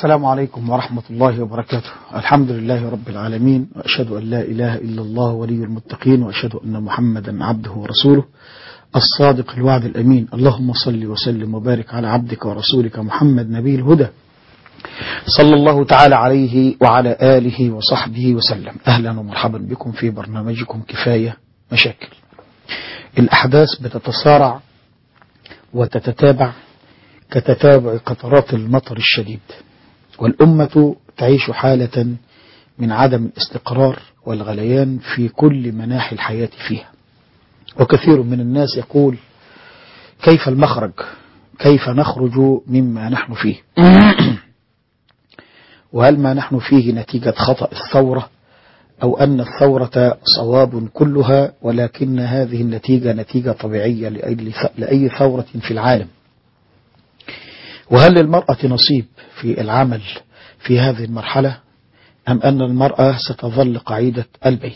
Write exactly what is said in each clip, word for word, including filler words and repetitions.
السلام عليكم ورحمة الله وبركاته. الحمد لله رب العالمين، وأشهد أن لا إله إلا الله ولي المتقين، وأشهد أن محمدا عبده ورسوله الصادق الوعد الأمين. اللهم صل وسلم وبارك على عبدك ورسولك محمد نبي الهدى صلى الله تعالى عليه وعلى آله وصحبه وسلم. أهلا ومرحبا بكم في برنامجكم كفاية مشاكل. الأحداث بتتسارع وتتتابع كتتابع قطرات المطر الشديد، والأمة تعيش حالة من عدم الاستقرار والغليان في كل مناحي الحياة فيها. وكثير من الناس يقول: كيف المخرج؟ كيف نخرج مما نحن فيه؟ وهل ما نحن فيه نتيجة خطأ الثورة، أو أن الثورة صواب كلها ولكن هذه النتيجة نتيجة طبيعية لأي ثورة في العالم؟ وهل للمرأة نصيب في العمل في هذه المرحلة، أم أن المرأة ستظل قاعدة البيت؟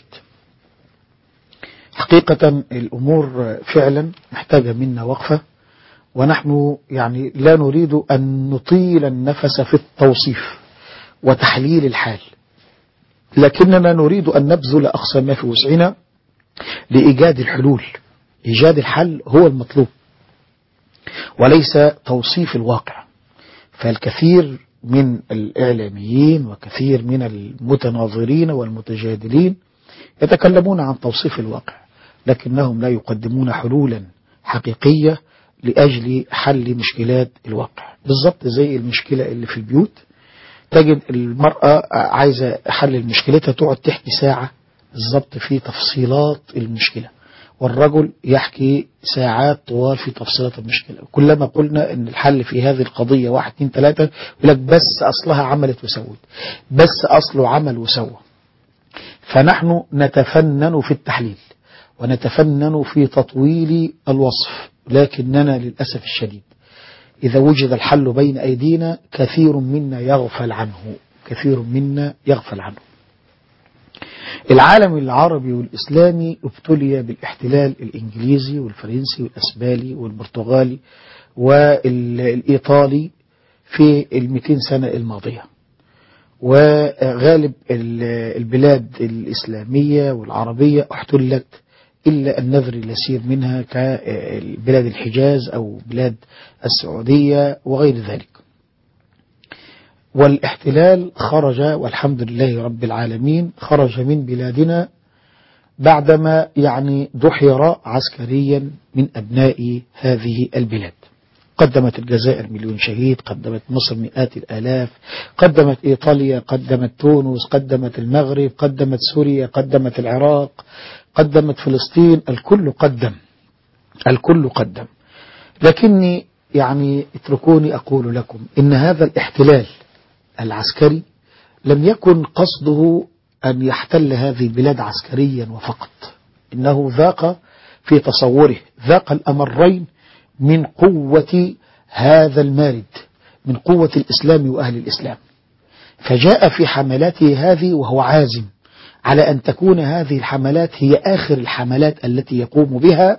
حقيقة الأمور فعلا محتاجة منا وقفة، ونحن يعني لا نريد أن نطيل النفس في التوصيف وتحليل الحال، لكننا نريد أن نبذل أقصى ما في وسعنا لإيجاد الحلول. إيجاد الحل هو المطلوب وليس توصيف الواقع. فالكثير من الإعلاميين وكثير من المتناظرين والمتجادلين يتكلمون عن توصيف الواقع، لكنهم لا يقدمون حلولا حقيقية لأجل حل مشكلات الواقع. بالضبط زي المشكلة اللي في البيوت، تجد المرأة عايزة حل مشكلتها تقعد تحكي ساعة بالضبط في تفصيلات المشكلة، والرجل يحكي ساعات طوال في تفصيلات المشكلة. كلما قلنا ان الحل في هذه القضية واحد اتنين تلاتة، يقول لك بس أصلها عملت وسوت، بس أصله عمل وسوى. فنحن نتفنن في التحليل ونتفنن في تطويل الوصف، لكننا للأسف الشديد إذا وجد الحل بين أيدينا كثير منا يغفل عنه، كثير منا يغفل عنه. العالم العربي والإسلامي ابتلي بالاحتلال الإنجليزي والفرنسي والأسباني والبرتغالي والإيطالي في المئتين سنة الماضية، وغالب البلاد الإسلامية والعربية احتلت إلا النذر اليسير منها كبلاد الحجاز أو بلاد السعودية وغير ذلك. والاحتلال خرج والحمد لله رب العالمين خرج من بلادنا بعدما يعني دحر عسكريا من أبناء هذه البلاد. قدمت الجزائر مليون شهيد، قدمت مصر مئات الآلاف، قدمت إيطاليا، قدمت تونس، قدمت المغرب، قدمت سوريا، قدمت العراق، قدمت فلسطين، الكل قدم الكل قدم. لكني يعني اتركوني أقول لكم إن هذا الاحتلال العسكري لم يكن قصده أن يحتل هذه البلاد عسكريا وفقط، إنه ذاق في تصوره ذاق الأمرين من قوة هذا المارد، من قوة الإسلام وأهل الإسلام. فجاء في حملاته هذه وهو عازم على أن تكون هذه الحملات هي آخر الحملات التي يقوم بها،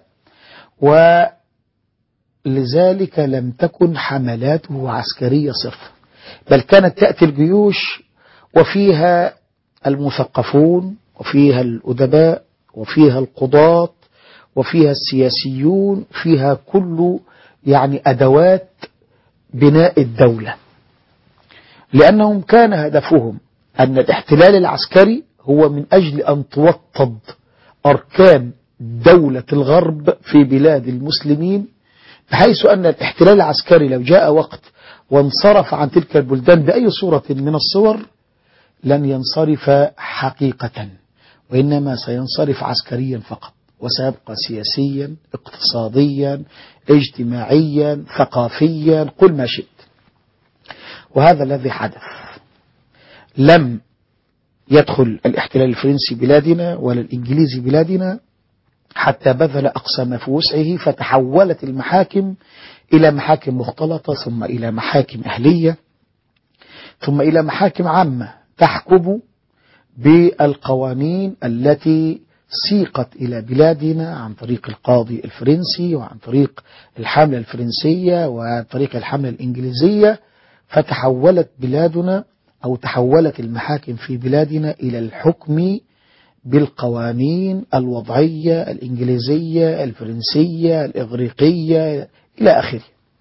ولذلك لم تكن حملاته عسكرية صرفا، بل كانت تأتي الجيوش وفيها المثقفون وفيها الأدباء وفيها القضاة وفيها السياسيون، فيها كل يعني أدوات بناء الدولة، لأنهم كان هدفهم أن الاحتلال العسكري هو من أجل أن توطد أركان دولة الغرب في بلاد المسلمين، بحيث أن الاحتلال العسكري لو جاء وقت وانصرف عن تلك البلدان بأي صورة من الصور لن ينصرف حقيقة، وإنما سينصرف عسكريا فقط، وسيبقى سياسيا اقتصاديا اجتماعيا ثقافيا، قل ما شئت. وهذا الذي حدث. لم يدخل الاحتلال الفرنسي بلادنا ولا الإنجليزي بلادنا حتى بذل أقصى ما في وسعه، فتحولت المحاكم إلى محاكم مختلطة، ثم إلى محاكم أهلية، ثم إلى محاكم عامة تحكم بالقوانين التي سيقت إلى بلادنا عن طريق القاضي الفرنسي وعن طريق الحملة الفرنسية وعن طريق الحملة الإنجليزية، فتحولت بلادنا أو تحولت المحاكم في بلادنا إلى الحكم بالقوانين الوضعية الإنجليزية الفرنسية الإغريقية إلى آخره،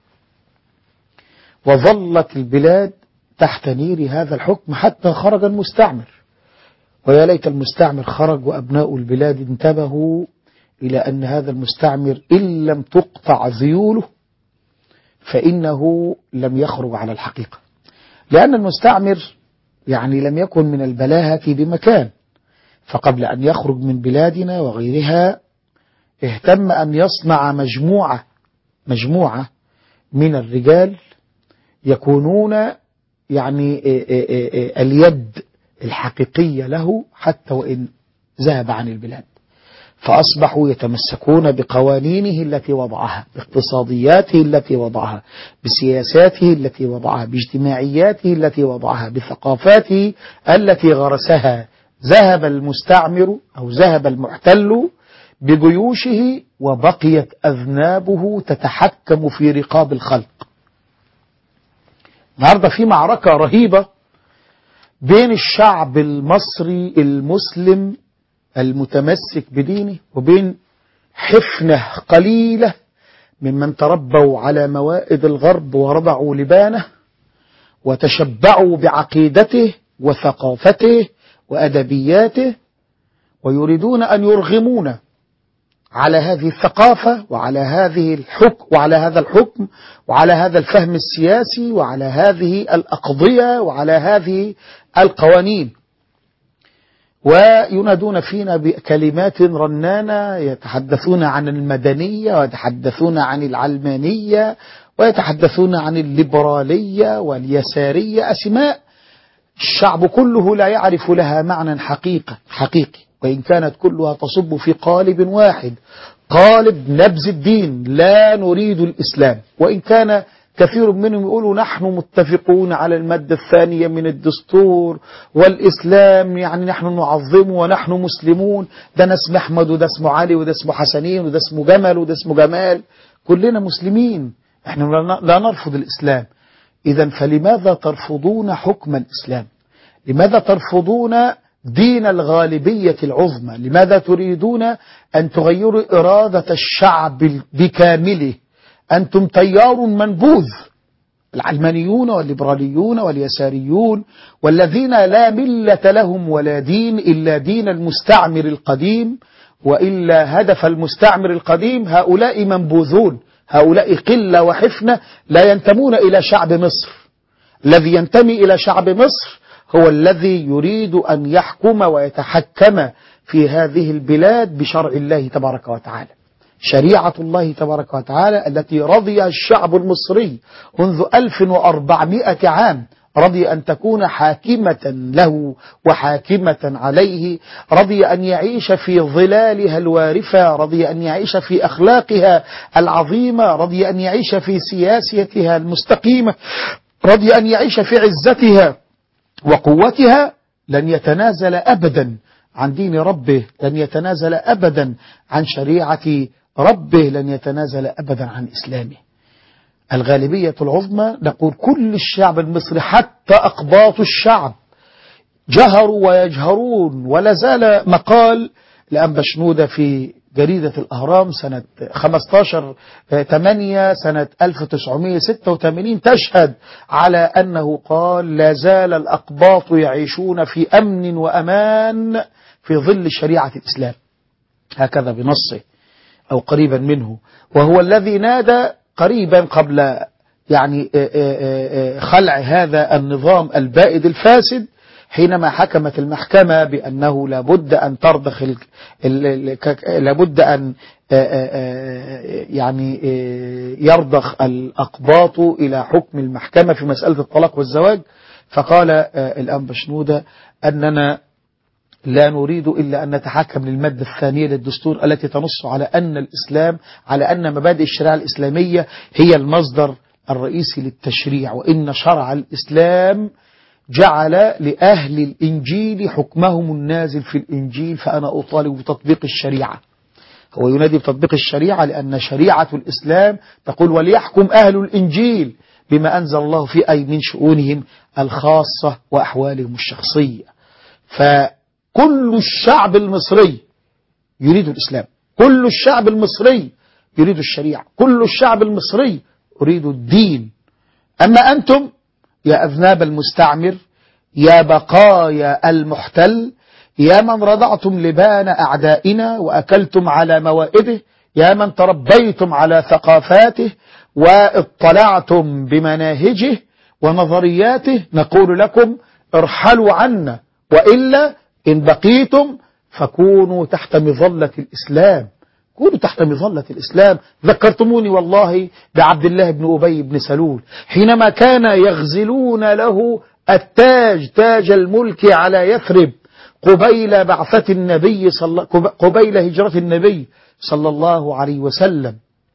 وظلت البلاد تحت نير هذا الحكم حتى خرج المستعمر. ويا ليت المستعمر خرج وأبناء البلاد انتبهوا إلى أن هذا المستعمر إن لم تقطع ذيوله فإنه لم يخرج على الحقيقة، لأن المستعمر يعني لم يكن من البلاهة بمكان، فقبل أن يخرج من بلادنا وغيرها اهتم أن يصنع مجموعة مجموعة من الرجال يكونون يعني اليد الحقيقية له حتى وإن ذهب عن البلاد، فأصبحوا يتمسكون بقوانينه التي وضعها، باقتصادياته التي وضعها، بسياساته التي وضعها، باجتماعياته التي وضعها، بثقافاته التي غرسها. ذهب المستعمر أو ذهب المحتل بجيوشه وبقيت أذنابه تتحكم في رقاب الخلق. النهارده في معركة رهيبة بين الشعب المصري المسلم المتمسك بدينه وبين حفنة قليلة ممن تربوا على موائد الغرب ورضعوا لبانه وتشبعوا بعقيدته وثقافته وأدبياته، ويريدون أن يرغمون على هذه الثقافة وعلى هذه الحكم وعلى هذا الحكم وعلى هذا الفهم السياسي وعلى هذه الأقضية وعلى هذه القوانين، وينادون فينا بكلمات رنانة، يتحدثون عن المدنية ويتحدثون عن العلمانية ويتحدثون عن الليبرالية واليسارية، أسماء الشعب كله لا يعرف لها معنى حقيقة حقيقي، وإن كانت كلها تصب في قالب واحد، قالب نبذ الدين. لا نريد الإسلام، وإن كان كثير منهم يقولوا نحن متفقون على المادة الثانية من الدستور والإسلام يعني نحن نعظمه ونحن مسلمون، ده اسمه أحمد وده اسمه علي وده اسمه حسنين وده اسمه جمل وده اسمه جمال، كلنا مسلمين، احنا لا نرفض الإسلام. إذا فلماذا ترفضون حكم الإسلام؟ لماذا ترفضون دين الغالبية العظمى؟ لماذا تريدون أن تغيروا إرادة الشعب بكامله؟ أنتم تيار منبوذ، العلمانيون والليبراليون واليساريون والذين لا ملة لهم ولا دين إلا دين المستعمر القديم، وإلا هدف المستعمر القديم. هؤلاء منبوذون، هؤلاء قلة وحفنة لا ينتمون إلى شعب مصر. الذي ينتمي إلى شعب مصر هو الذي يريد أن يحكم ويتحكم في هذه البلاد بشرع الله تبارك وتعالى، شريعة الله تبارك وتعالى التي رضي الشعب المصري منذ ألف وأربعمائة عام، رضي أن تكون حاكمة له وحاكمة عليه، رضي أن يعيش في ظلالها الوارفة، رضي أن يعيش في أخلاقها العظيمة، رضي أن يعيش في سياسيتها المستقيمة، رضي أن يعيش في عزتها وقوتها. لن يتنازل أبدا عن دين ربه، لن يتنازل أبدا عن شريعة ربه، لن يتنازل أبدا عن إسلامه. الغالبية العظمى، نقول كل الشعب المصري حتى أقباط الشعب جهروا ويجهرون، ولا زال مقال لأنبا شنودة في جريدة الأهرام سنة خمسة عشر ثمانية سنة ألف وتسعمائة وستة وثمانين تشهد على أنه قال لا زال الأقباط يعيشون في أمن وأمان في ظل شريعة الإسلام، هكذا بنصه أو قريبا منه. وهو الذي نادى قريبا قبل يعني خلع هذا النظام البائد الفاسد، حينما حكمت المحكمة بأنه لابد أن ترضخ لابد أن يعني يرضخ الأقباط إلى حكم المحكمة في مسألة الطلاق والزواج. فقال الأنبا شنودة أننا لا نريد إلا أن نتحكم للمادة الثانية للدستور التي تنص على أن الإسلام على أن مبادئ الشريعة الإسلامية هي المصدر الرئيسي للتشريع، وإن شرع الإسلام جعل لأهل الإنجيل حكمهم النازل في الإنجيل، فأنا أطالب بتطبيق الشريعة. هو ينادي بتطبيق الشريعة لأن شريعة الإسلام تقول وليحكم أهل الإنجيل بما أنزل الله في أي من شؤونهم الخاصة وأحوالهم الشخصية. فكل الشعب المصري يريد الإسلام، كل الشعب المصري يريد الشريعة، كل الشعب المصري يريد الدين. أما أنتم يا أذناب المستعمر، يا بقايا المحتل، يا من رضعتم لبان أعدائنا وأكلتم على موائده، يا من تربيتم على ثقافاته واطلعتم بمناهجه ونظرياته، نقول لكم ارحلوا عنا، وإلا إن بقيتم فكونوا تحت مظلة الإسلام، كونوا تحت مظلة الإسلام. ذكرتموني والله بعبد الله بن أبي بن سلول حينما كان يغزلون له التاج، تاج الملك على يثرب قبيل بعثة النبي صلى قبيل هجرة النبي صلى الله عليه وسلم.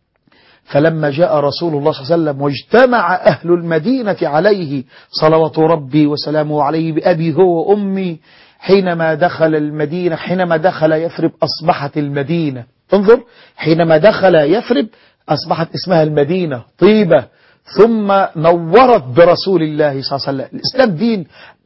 فلما جاء رسول الله صلى الله عليه وسلم واجتمع أهل المدينة عليه صلوات ربي وسلامه عليه بأبي هو وأمي، حينما دخل المدينة، حينما دخل يثرب أصبحت المدينة، انظر، حينما دخل يثرب أصبحت اسمها المدينة طيبة، ثم نورت برسول الله صلى الله عليه وسلم. الإسلام دين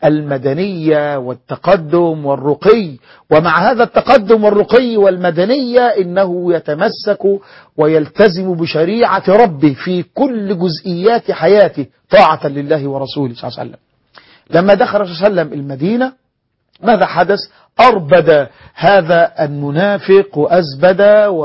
المدنية والتقدم والرقي، ومع هذا التقدم والرقي والمدنية إنه يتمسك ويلتزم بشريعة ربه في كل جزئيات حياته طاعة لله ورسوله صلى الله عليه وسلم. لما دخل صلى الله عليه وسلم المدينة ماذا حدث؟ أربد هذا المنافق وأزبد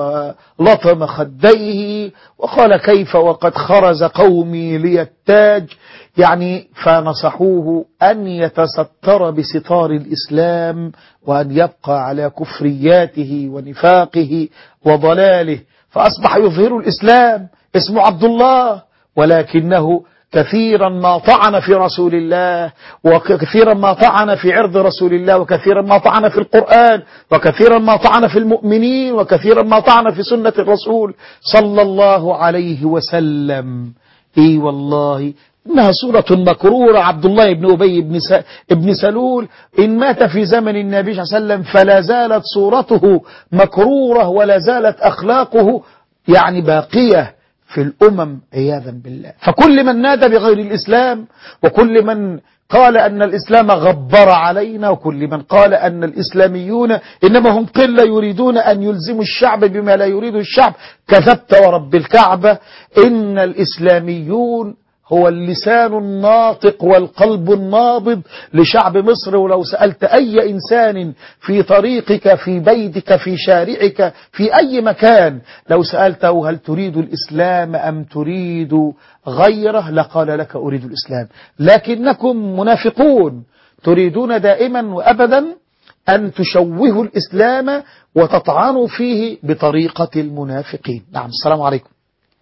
ولطم خديه وقال كيف وقد خرز قومي لي التاج، يعني فنصحوه أن يتستر بستار الإسلام وأن يبقى على كفرياته ونفاقه وضلاله، فأصبح يظهر الإسلام، اسمه عبد الله، ولكنه كثيرا ما طعن في رسول الله، وكثيرا ما طعن في عرض رسول الله، وكثيرا ما طعن في القرآن، وكثيرا ما طعن في المؤمنين، وكثيرا ما طعن في سنة الرسول صلى الله عليه وسلم. اي والله إنها سورة مكرورة. عبد الله بن أبي بن, س... بن سلول إن مات في زمن النبي صلى الله عليه وسلم فلا زالت صورته مكرورة ولا زالت أخلاقه يعني باقية في الأمم عياذا بالله. فكل من نادى بغير الإسلام، وكل من قال أن الإسلام غبر علينا، وكل من قال أن الإسلاميون إنما هم قلة يريدون أن يلزموا الشعب بما لا يريد الشعب، كذبت ورب الكعبة. إن الإسلاميون هو اللسان الناطق والقلب النابض لشعب مصر. ولو سألت أي إنسان في طريقك، في بيتك، في شارعك، في أي مكان، لو سألته هل تريد الإسلام أم تريد غيره، لقال لك أريد الإسلام. لكنكم منافقون تريدون دائما وأبدا أن تشوهوا الإسلام وتطعنوا فيه بطريقة المنافقين. نعم. السلام عليكم.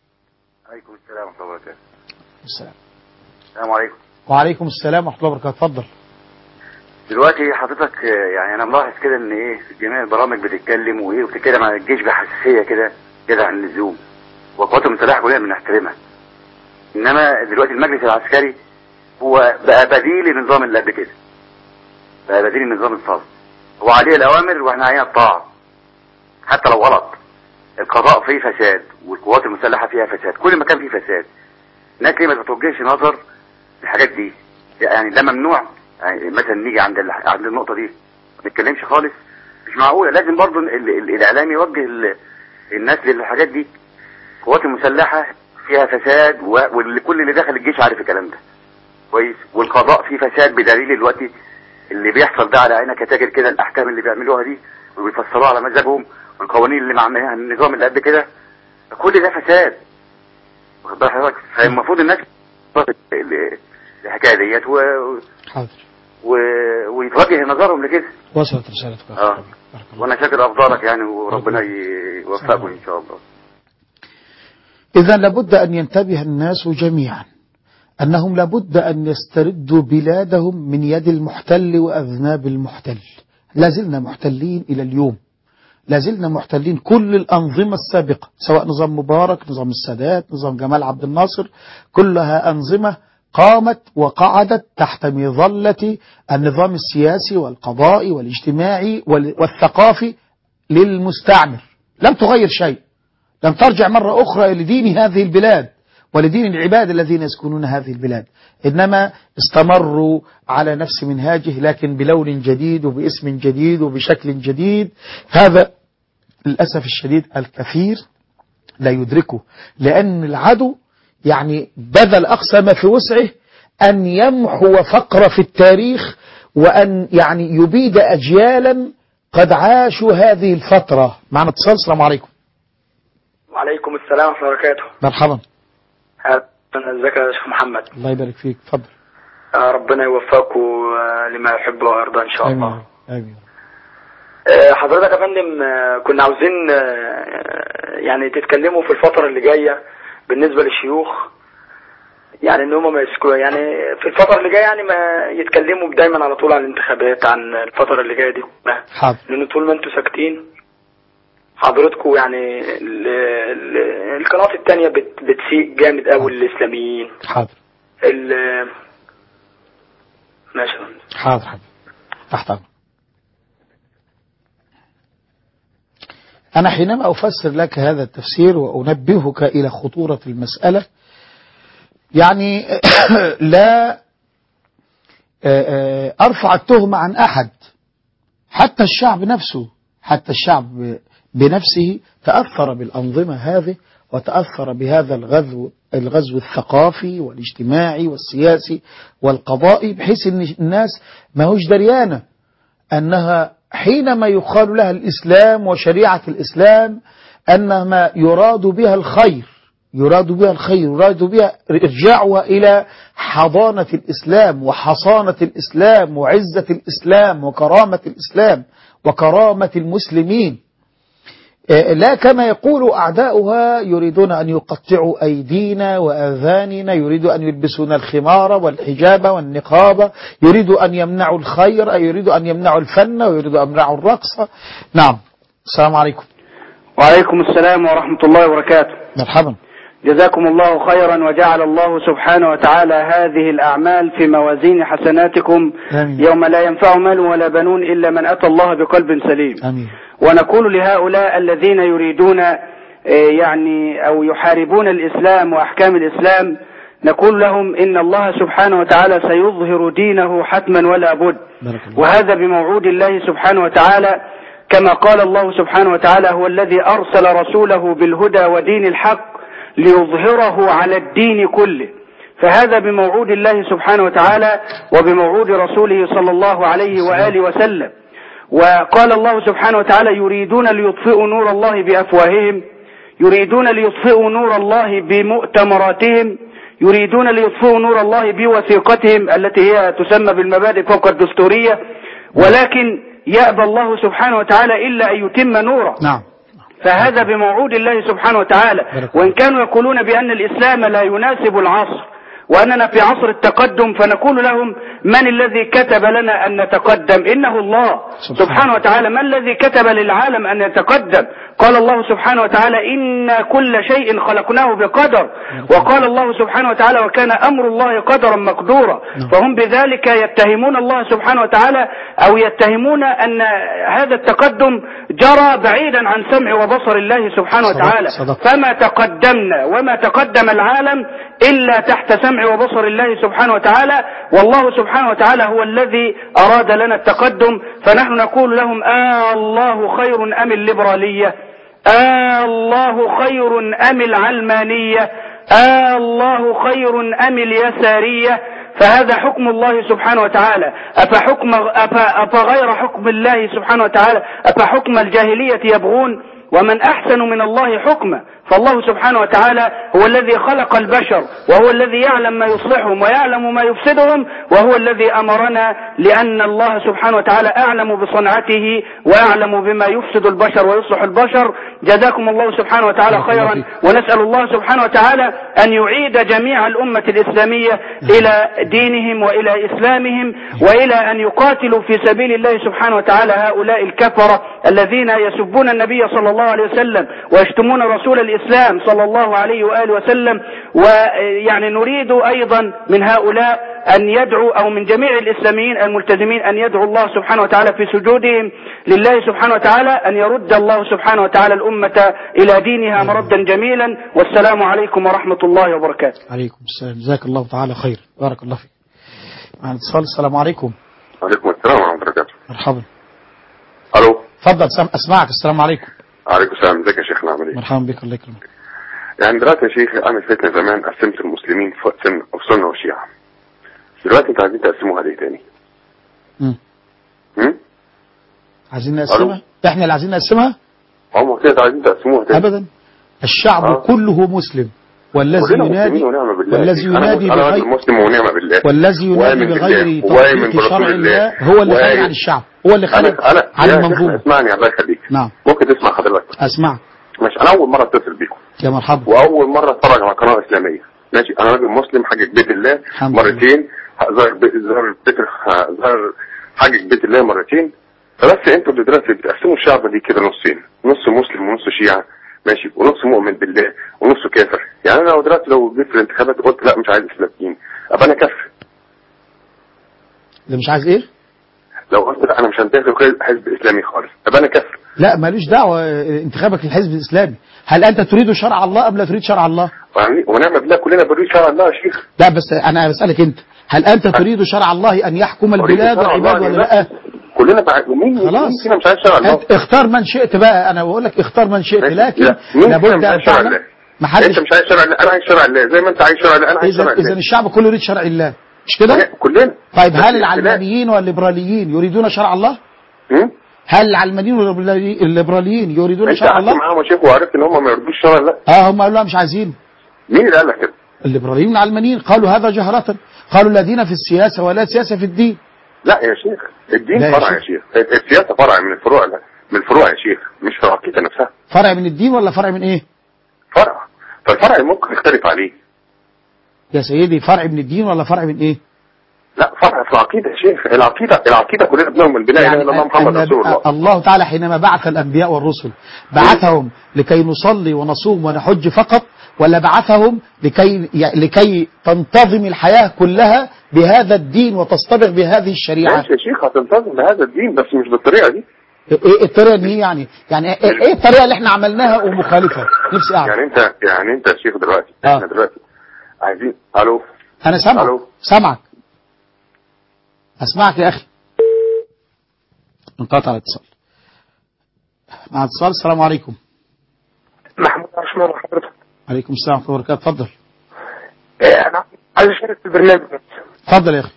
عليكم السلام ورحمة الله وبركاته. السلام. السلام عليكم. وعليكم السلام ورحمة الله وبركاته. اتفضل. دلوقتي حضرتك يعني انا ملاحظ كده ان ايه جميع البرامج بتتكلم وايه وبتتكلم عن الجيش بحساسية كده كده عن اللزوم، والقوات المسلحة كلنا بنحترمها، انما دلوقتي المجلس العسكري هو بقى بديل للنظام اللي قبل كده، بقى بديل للنظام الفاضل، هو عليه الاوامر واحنا علينا الطاعة حتى لو غلط. القضاء فيه فساد والقوات المسلحة فيها فساد، كل مكان فيه فساد. الناس ليه ما بتوجهش نظر الحاجات دي؟ يعني ده ممنوع. يعني مثلا نيجي عند عند النقطة دي ما نتكلمش خالص، مش معقولة. لازم برضو ال ال الإعلام يوجه الناس للحاجات دي. القوات المسلحة فيها فساد، وكل اللي دخل الجيش عارف الكلام ده كويس، والقضاء فيه فساد بدليل الوقت اللي بيحصل ده على عينك كتاجر كده. الأحكام اللي بيعملوها دي وبيفسروها على مزاجهم، والقوانين اللي معملها النظام اللي قبل كده، كل ده فساد. واخد بال حضرتك؟ فالمفروض الناس الحكايه ديت و حاضر و... ويتوجه نظرهم لكده. وصلت رسالتك. اه وانا شاكر افضالك يعني، وربنا يوفقكم ان شاء الله. اذا لابد ان ينتبه الناس جميعا انهم لابد ان يستردوا بلادهم من يد المحتل واذناب المحتل. لازلنا محتلين الى اليوم، لازلنا محتلين. كل الأنظمة السابقة سواء نظام مبارك، نظام السادات، نظام جمال عبد الناصر، كلها أنظمة قامت وقعدت تحت مظلة النظام السياسي والقضائي والاجتماعي والثقافي للمستعمر. لم تغير شيء، لم ترجع مرة أخرى لدين هذه البلاد ولدين العباد الذين يسكنون هذه البلاد، إنما استمروا على نفس منهاجه لكن بلون جديد وباسم جديد وبشكل جديد. هذا للأسف الشديد الكثير لا يدركه، لأن العدو يعني بذل أقصى ما في وسعه أن يمحو فقر في التاريخ، وأن يعني يبيد أجيالا قد عاشوا هذه الفترة. معنا اتصال. السلام عليكم. وعليكم السلام ورحمة الله وبركاته. مرحبا. ازيك يا شيخ محمد؟ الله يبارك فيك، اتفضل. آه ربنا يوفقكم لما يحب ويرضى ان شاء الله. آمين. آمين. آه حضرتك يا فندم، آه كنا عاوزين آه يعني تتكلموا في الفترة اللي جاية بالنسبة للشيوخ، يعني ان هم ما يسكوا، يعني في الفترة اللي جاية يعني ما يتكلموا دايما على طول عن الانتخابات، عن الفترة اللي جاية دي كلها. حاضر. لان طول ما انتوا ساكتين حضرتك يعني ال ال القناة التانية بت بتسيء جامد قوي للإسلاميين. حاضر. ال ماشي. حاضر حاضر. تحت أمرك. أنا حينما أفسر لك هذا التفسير وأنبهك إلى خطورة المسألة، يعني لا أرفع التهمة عن أحد، حتى الشعب نفسه، حتى الشعب بنفسه تأثر بالأنظمة هذه، وتأثر بهذا الغزو الغزو الثقافي والاجتماعي والسياسي والقضائي، بحيث أن الناس ما هوش دريانة أنها حينما يقال لها الإسلام وشريعة الإسلام أنما يراد بها الخير، يراد بها الخير يراد بها إرجاعها إلى حضانة الإسلام وحصانة الإسلام وعزة الإسلام وكرامة الإسلام وكرامة المسلمين، لا كما يقول أعداؤها يريدون أن يقطعوا أيدينا وآذاننا، يريدوا أن يلبسون الخمار والحجاب والنقاب، يريدوا أن يمنعوا الخير، يريدوا أن يمنعوا الفن، ويريدوا أن يمنعوا الرقص. نعم. السلام عليكم. وعليكم السلام ورحمة الله وبركاته. مرحبا. جزاكم الله خيرا، وجعل الله سبحانه وتعالى هذه الأعمال في موازين حسناتكم. آمين. يوم لا ينفع مال ولا بنون إلا من أتى الله بقلب سليم. آمين. ونقول لهؤلاء الذين يريدون يعني أو يحاربون الإسلام وأحكام الإسلام، نقول لهم إن الله سبحانه وتعالى سيظهر دينه حتما ولا بد، وهذا بموعود الله سبحانه وتعالى، كما قال الله سبحانه وتعالى: هو الذي أرسل رسوله بالهدى ودين الحق ليظهره على الدين كله. فهذا بموعود الله سبحانه وتعالى وبموعود رسوله صلى الله عليه وآله وسلم. وقال الله سبحانه وتعالى: يريدون ليطفئوا نور الله بأفواههم، يريدون ليطفئوا نور الله بمؤتمراتهم، يريدون ليطفئوا نور الله بوثيقتهم التي هي تسمى بالمبادئ فوق الدستورية، ولكن يأبى الله سبحانه وتعالى إلا أن يتم نوره. نعم. فهذا بموعود الله سبحانه وتعالى. وإن كانوا يقولون بأن الإسلام لا يناسب العصر وأننا في عصر التقدم، فنقول لهم: من الذي كتب لنا أن نتقدم؟ إنه الله سبحانه وتعالى. ما الذي كتب للعالم أن يتقدم؟ قال الله سبحانه وتعالى: إن كل شيء خلقناه بقدر. وقال الله سبحانه وتعالى: وكان أمر الله قدرا مقدورا. فهم بذلك يتهمون الله سبحانه وتعالى، أو يتهمون أن هذا التقدم جرى بعيدا عن سمع وبصر الله سبحانه وتعالى. فما تقدمنا وما تقدم العالم إلا تحت سمع وبصر الله سبحانه وتعالى، والله سبحانه وتعالى هو الذي أراد لنا التقدم. فنحن نقول لهم: آه الله خير أم الليبرالية؟ آه الله خير أم العلمانية؟ آه الله خير أم اليسارية؟ فهذا حكم الله سبحانه وتعالى. أفحكم أفغير حكم الله سبحانه وتعالى أفحكم الجاهلية يبغون ومن أحسن من الله حكما. فالله سبحانه وتعالى هو الذي خلق البشر، وهو الذي يعلم ما يصلحهم ويعلم ما يفسدهم، وهو الذي أمرنا، لأن الله سبحانه وتعالى أعلم بصنعته وأعلم بما يفسد البشر ويصلح البشر. جزاكم الله سبحانه وتعالى خيرا، ونسأل الله سبحانه وتعالى أن يعيد جميع الأمة الإسلامية إلى دينهم وإلى إسلامهم، وإلى أن يقاتلوا في سبيل الله سبحانه وتعالى هؤلاء الكفرة الذين يسبون النبي صلى الله عليه وسلم ويشتمون رسول الإسلام صلى الله عليه وآله وسلم. ويعني نريد أيضا من هؤلاء أن يدعوا، أو من جميع الإسلاميين الملتزمين أن يدعوا الله سبحانه وتعالى في سجودهم لله سبحانه وتعالى أن يرد الله سبحانه وتعالى الأمة إلى دينها مردا جميلا. والسلام عليكم ورحمة الله وبركاته. عليكم السلام، جزاك الله تعالى خير، بارك الله فيك. مع الاتصال. السلام عليكم. وعليكم السلام ورحمة الله وبركاته. مرحبا. الو. تفضل اسمعك. السلام عليكم. وعليكم السلام، ازيك يا شيخنا، عامل ايه؟ مرحبا بك، الله يكرمك. يعني دلوقتي يا شيخ انا فتنة زمان قسمت المسلمين سنة او سنة وشيعة. دلوقتي انتوا عايزين تقسموها ليه تاني؟ امم امم عايزين نقسمها؟ احنا اللي عايزين نقسمها؟ هم كده عايزين تقسموها تاني؟ ابدا، الشعب آه. كله مسلم، والذي ينادي والذي ينادي بغير مسلم ونعم بالله، والذي ينادي بغير تطبيق شرع الله هو اللي خارج عن الشعب، هو اللي خارج عن المنظومه. اسمعني الله يخليك. نعم. ممكن تسمع حضرتك؟ اسمعك. ماشي. انا اول مره اتصل بيكم. يا مرحبا. واول مره اتفرج على قناه اسلاميه. ماشي. انا راجل مسلم حاجه بيت الله مرتين، ظهر ظهر ظهر حاجه بيت الله مرتين. فبس انتوا اللي دلوقتي بتقسموا الشعب دي كده نصين، نص مسلم ونص شيعه، ماشي، ونص مؤمن بالله ونص كافر. يعني انا لو دلوقتي لو جيت في الانتخابات قلت لا مش عايز اسلاميين، ابقى انا كافر. اللي مش عايز ايه؟ لو قلت لا انا مش هنتخب حزب اسلامي خالص، ابقى انا كافر. لا ماليش دعوه انتخابك للحزب الاسلامي. هل انت تريد شرع الله ام لا تريد شرع الله؟ يعني ونعم بالله كلنا بنريد شرع الله يا شيخ. لا بس انا بسالك انت، هل انت تريد شرع الله ان يحكم البلاد والعباد ولا لا؟ كلنا بقى مين خلاص فينا مش عايز شرع الله؟ اختار من شئت بقى. انا بقول لك اختار من شئت، لكن لابد ان تعلم ما حدش. انت مش عايز شرع الله، انا عايز شرع الله زي ما انت عايز شرع الله، انا عايز شرع الله. اذا الشعب كله يريد شرع الله، مش كده؟ كلنا. طيب هل العلمانيين والليبراليين يريدون شرع الله؟ امم هل العلمانيين والليبراليين يريدون شرع الله؟ انت معاهم يا شيخ وعرفت ان هم ما يريدوش شرع الله؟ اه هم قالوا مش عايزين. مين اللي قال لك كده؟ الليبراليين والعلمانيين قالوا هذا جهرة، قالوا الذين في السياسة ولا سياسة في الدين. لا يا شيخ، الدين فرع يا شيخ، السياسة فرع من الفروع، من الفروع يا شيخ، مش في العقيدة نفسها. فرع من الدين ولا فرع من ايه؟ فرع. فالفرع ممكن نختلف عليه يا سيدي. فرع من الدين ولا فرع من ايه؟ لا فرع في العقيدة يا شيخ. العقيدة العقيدة كلنا بنؤمن بالله الا الله محمد رسول الله. الله تعالى حينما بعث الانبياء والرسل بعثهم لكي نصلي ونصوم ونحج فقط، ولا بعثهم لكي لكي تنتظم الحياة كلها بهذا الدين وتصطبغ بهذه الشريعة؟ ماشي يا شيخ، هتنتظم بهذا الدين بس مش بالطريقة دي. ايه الطريقة دي يعني؟ يعني ايه الطريقة اللي احنا عملناها ومخالفة؟ نفسي اعرف. يعني انت يعني انت يا شيخ دلوقتي آه. احنا دلوقتي عايزين. الو. انا سامعك. سامعك. اسمعك يا اخي. انقطع الاتصال. مع اتصال. السلام عليكم. محمود عثمان حضرتك. عليكم السلام ورحمة الله وبركاته. اتفضل. إيه انا عايز اشارك في البرنامج. اتفضل يا اخي.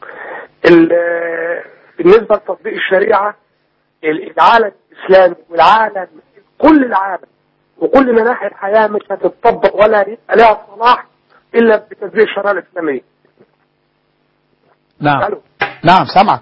بالنسبه لتطبيق الشريعه، العالم الاسلامي والعالم كل العالم وكل مناحي الحياه مش هتتطبق ولا يبقى لها صلاح الا بتطبيق الشريعه الاسلاميه. نعم. ألو. نعم سامعك.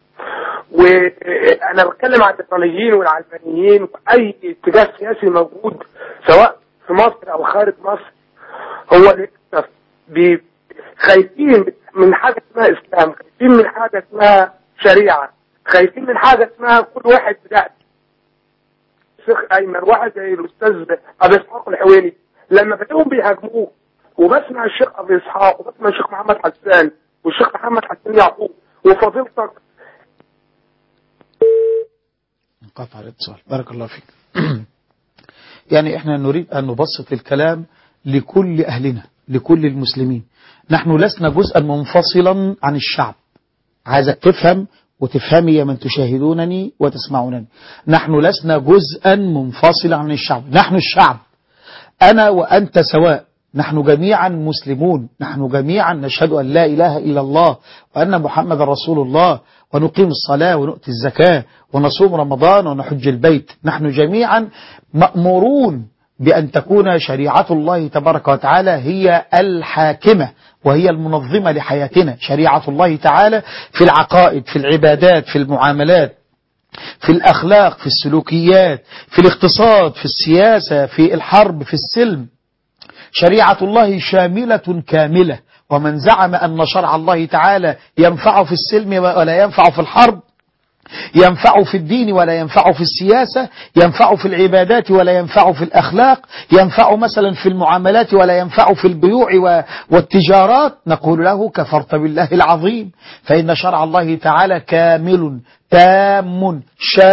وانا بتكلم عن الليبراليين والعلمانيين واي اتجاه سياسي موجود سواء في مصر او خارج مصر، هو للاسف خايفين من حاجه اسمها اسلام، خايفين من حاجه اسمها شريعه، خايفين من حاجه اسمها كل واحد بدأت. الشيخ ايمن واحد زي الاستاذ ابي اسحاق الحويني لما بلاقيهم بيهاجموه، وبسمع الشيخ ابي اسحاق وبسمع الشيخ محمد حسان والشيخ محمد حسان يعقوب وفضيلتك. انقطع الاتصال. بارك الله فيك. يعني احنا نريد ان نبسط الكلام لكل اهلنا، لكل المسلمين. نحن لسنا جزءا منفصلا عن الشعب. عايزك تفهم وتفهمي يا من تشاهدونني وتسمعونني. نحن لسنا جزءا منفصلا عن الشعب، نحن الشعب. أنا وأنت سواء، نحن جميعا مسلمون، نحن جميعا نشهد أن لا إله إلا الله وأن محمد رسول الله، ونقيم الصلاة ونؤتي الزكاة ونصوم رمضان ونحج البيت. نحن جميعا مأمورون بأن تكون شريعة الله تبارك وتعالى هي الحاكمة وهي المنظمة لحياتنا. شريعة الله تعالى في العقائد، في العبادات، في المعاملات، في الأخلاق، في السلوكيات، في الاقتصاد، في السياسة، في الحرب، في السلم. شريعة الله شاملة كاملة. ومن زعم أن شرع الله تعالى ينفع في السلم ولا ينفع في الحرب ينفع في الدين ولا ينفع في السياسة، ينفع في العبادات ولا ينفع في الأخلاق، ينفع مثلا في المعاملات ولا ينفع في البيوع والتجارات، نقول له كفرت بالله العظيم. فإن شرع الله تعالى كامل تام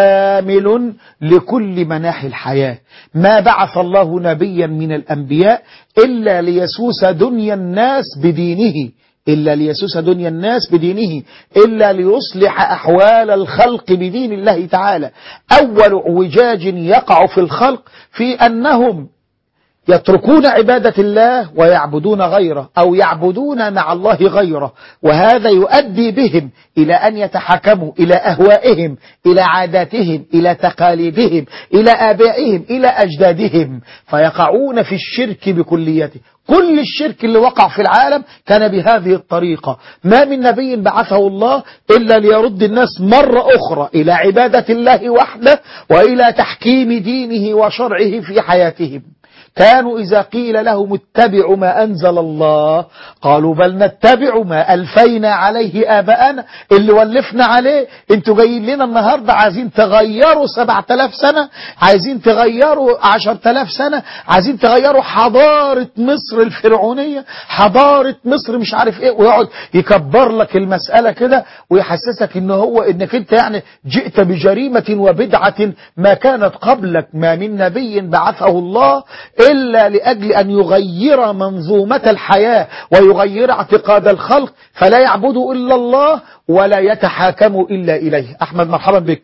شامل لكل مناحي الحياة. ما بعث الله نبيا من الأنبياء إلا ليسوس دنيا الناس بدينه إلا ليسوس دنيا الناس بدينه إلا ليصلح أحوال الخلق بدين الله تعالى. أول اعوجاج يقع في الخلق في أنهم يتركون عبادة الله ويعبدون غيره أو يعبدون مع الله غيره، وهذا يؤدي بهم إلى أن يتحكموا إلى أهوائهم، إلى عاداتهم، إلى تقاليدهم، إلى آبائهم، إلى أجدادهم، فيقعون في الشرك بكليته. كل الشرك اللي وقع في العالم كان بهذه الطريقة. ما من نبي بعثه الله إلا ليرد الناس مرة أخرى إلى عبادة الله وحده وإلى تحكيم دينه وشرعه في حياتهم. كانوا إذا قيل لهم اتبعوا ما أنزل الله قالوا بل نتبع ما ألفينا عليه آباءنا. اللي ولفنا عليه انتوا جايين لنا النهاردة عايزين تغيروا سبعة آلاف سنة، عايزين تغيروا عشرة آلاف سنة، عايزين تغيروا حضارة مصر الفرعونية، حضارة مصر مش عارف ايه، ويقعد يكبر لك المسألة كده ويحسسك ان هو انك انت يعني جئت بجريمة وبدعة ما كانت قبلك. ما من نبي بعثه الله إلا لأجل أن يغير منظومة الحياة ويغير اعتقاد الخلق، فلا يعبدوا إلا الله ولا يتحاكموا إلا إليه. أحمد مرحبا بك.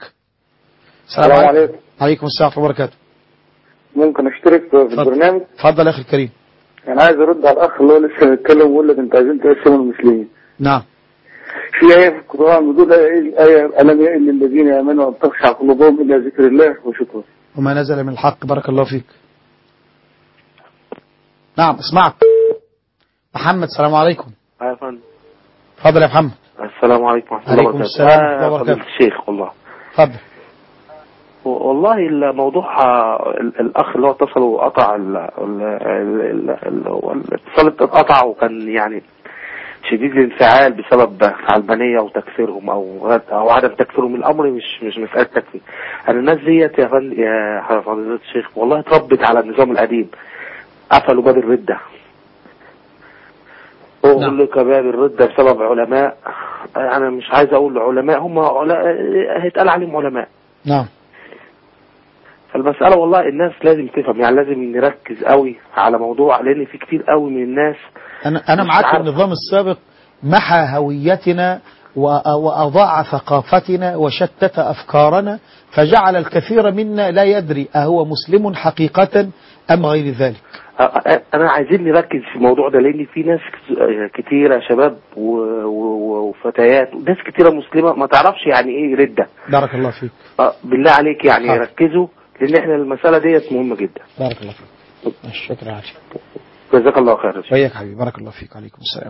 السلام عليكم. عليكم السلام ورحمة الله وبركاته. ممكن اشترك في البرنامج؟ اتفضل يا أخي الكريم. أنا عايز أرد على الأخ اللي هو لسه بيتكلم ويقول لك أنت عايزين تقسموا المسلمين. نعم. في آية في القرآن بتقول آية ألم يئن للذين آمنوا أن تخشع قلوبهم إلى ذكر الله وشكره. وما نزل من الحق. بارك الله فيك. نعم اسمعك. محمد السلام عليكم. يا فندم. اتفضل يا محمد. السلام عليكم ورحمة الله وبركاته. عليكم السلام ورحمة الله وبركاته. الشيخ والله. اتفضل. والله الموضوع الأخ اللي هو اتصل وقطع الاتصال اتقطع وكان يعني شديد الانفعال بسبب علمانية وتكفيرهم أو أو عدم تكفيرهم. الأمر مش مش مسألة تكفير. أنا الناس ديت يا فندم يا فضيلة الشيخ والله اتربت على النظام القديم. قفلوا باب الردة. أغلق باب الردة بسبب علماء. أنا مش عايز أقول علماء، هم هيتقال عليهم علماء. نعم. فالمسألة والله الناس لازم تفهم، يعني لازم نركز قوي على موضوع، لأن في كتير قوي من الناس. أنا أنا معاك. النظام السابق محى هويتنا وأضاع ثقافتنا وشتت أفكارنا، فجعل الكثير منا لا يدري أهو مسلم حقيقة أم غير ذلك. أنا عايزين نركز في الموضوع ده، لأن في ناس كتيرة شباب وفتيات وناس كتيرة مسلمة ما تعرفش يعني إيه ردة. بارك الله فيك. بالله عليك يعني حاضر. ركزوا، لأن إحنا المسألة ديت مهمة جدا. بارك الله فيك. الشكر عليك. جزاك الله خير. وياك حبيبي. بارك الله فيك. عليكم السلام.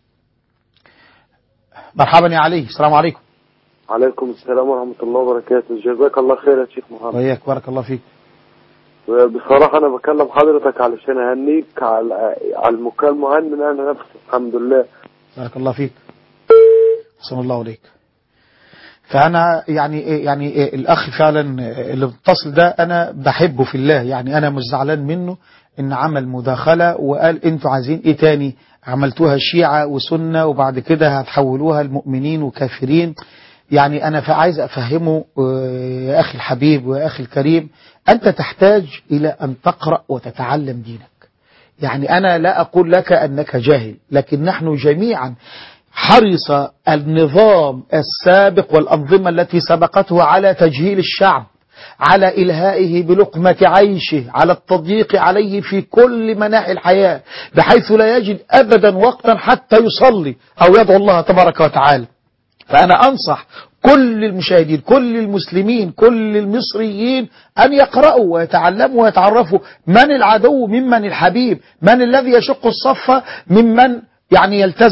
مرحبا يا علي. السلام عليكم. عليكم السلام ورحمة الله وبركاته. جزاك الله خير يا شيخ محمد. وياك. بارك الله فيك. بصراحة أنا بكلم حضرتك علشان أهنيك على على المكالمة. أهني أنا نفسي الحمد لله. بارك الله فيك. حسن الله عليك. فأنا يعني يعني الأخ فعلا اللي بتصل ده أنا بحبه في الله، يعني أنا مش زعلان منه إن عمل مداخلة وقال أنتوا عايزين إيه تاني؟ عملتوها شيعة وسنة وبعد كده هتحولوها المؤمنين وكافرين. يعني أنا عايز أفهمه يا أخي الحبيب ويا أخي الكريم، أنت تحتاج إلى أن تقرأ وتتعلم دينك. يعني أنا لا أقول لك أنك جاهل، لكن نحن جميعا حرص النظام السابق والأنظمة التي سبقته على تجهيل الشعب، على إلهائه بلقمة عيشه، على التضييق عليه في كل مناحي الحياة، بحيث لا يجد أبدا وقتا حتى يصلي أو يدعو الله تبارك وتعالى. فأنا أنصح كل المشاهدين، كل المسلمين، كل المصريين أن يقرأوا ويتعلموا ويتعرفوا من العدو ممن الحبيب، من الذي يشق الصف ممن يعني يلتزم.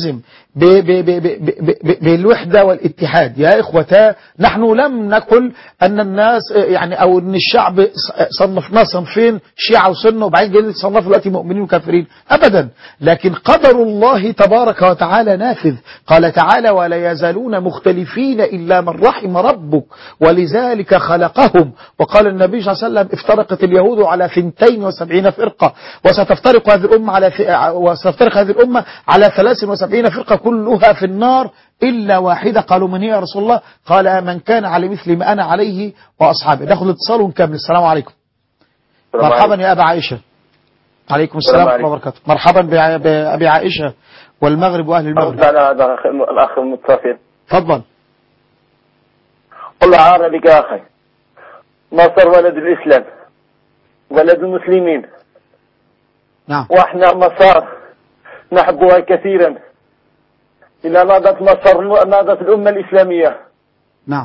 ب ب ب ب ب ب بالوحدة والاتحاد. يا إخوتا، نحن لم نقل أن الناس يعني أو أن الشعب صنفناه صنفين شيعة وسنة وبعدين جايين يتصنفوا دلوقتي مؤمنين وكافرين أبدا، لكن قدر الله تبارك وتعالى نافذ. قال تعالى: ولا يزالون مختلفين إلا من رحم ربك ولذلك خلقهم. وقال النبي صلى الله عليه وسلم: افترقت اليهود على ثنتين وسبعين فرقة وستفترق هذه الأمة على وستفترق هذه الأمة على ثلاث وسبعين فرقة كلها في النار إلا واحدة. قالوا: من هي يا رسول الله؟ قال: من كان على مثل ما أنا عليه وأصحابي. ناخذ اتصال ونكمل. السلام عليكم. مرحبا يا أبا عائشة. عليكم السلام ورحمة الله وبركاته. مرحبا بأبي عائشة والمغرب وأهل المغرب. هذا الأخ المتصل. تفضل. قل عربك يا أخي، مصر ولد الإسلام، ولد المسلمين. نعم. وإحنا مصر نحبها كثيرا. إلى نهضة مصر، نهضة الأمة الإسلامية. نعم.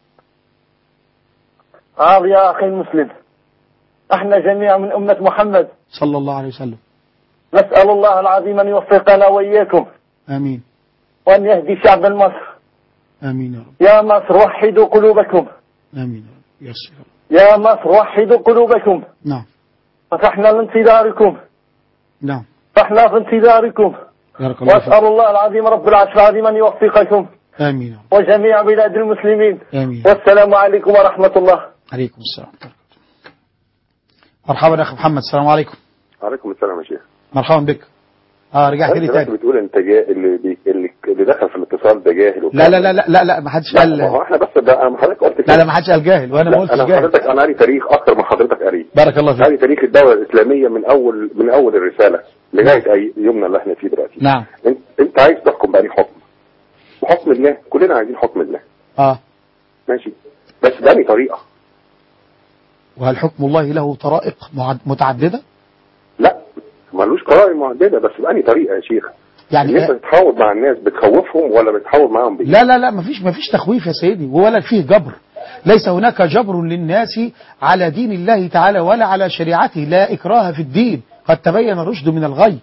عاض يا أخي المسلم، احنا جميعا من أمة محمد صلى الله عليه وسلم. نسأل الله العظيم أن يوفقنا وإياكم. آمين. وأن يهدي شعب مصر. آمين يا رب. يا مصر وحدوا قلوبكم. آمين يا رب. يسر. يا مصر وحدوا قلوبكم. نعم. فنحن لانتظاركم. نعم. فاحنا في انتظاركم. وأسأل الله العظيم رب العرش العظيم أن يوفقكم. آمين. وجميع بلاد المسلمين. آمين. والسلام عليكم ورحمة الله. عليكم السلام. مرحبا يا أخي محمد. السلام عليكم. عليكم السلام يا شيخ. مرحبا بك. اه رجعت لي تاني. بتقول انت جا... اللي بي... اللي اللي دخل في الاتصال ده جاهل. لا لا لا لا لا لا ما حدش قال. ما هو احنا بس ده انا حضرتك قلت لا لا ما حدش قال جاهل وانا ما قلتش جاهل. انا حضرتك انا قاري تاريخ اكتر من حضرتك قاري. بارك الله فيك. قاري تاريخ الدولة الإسلامية من اول من اول الرسالة لغاية اي يومنا اللي احنا فيه دلوقتي. نعم. انت انت عايز تحكم بأي حكم؟ بحكم الله. كلنا عايزين حكم الله. اه ماشي، بس بأي طريقة؟ وهل حكم الله له طرائق متعددة؟ لا ملوش طرائق معددة، بس بأي طريقة يا شيخ؟ يعني انت بتحاول مع الناس بتخوفهم ولا بتحاول معاهم بيه؟ لا لا لا مفيش مفيش تخويف يا سيدي، ولا فيه جبر. ليس هناك جبر للناس على دين الله تعالى ولا على شريعته. لا إكراه في الدين، قد تبين الرشد من الغي.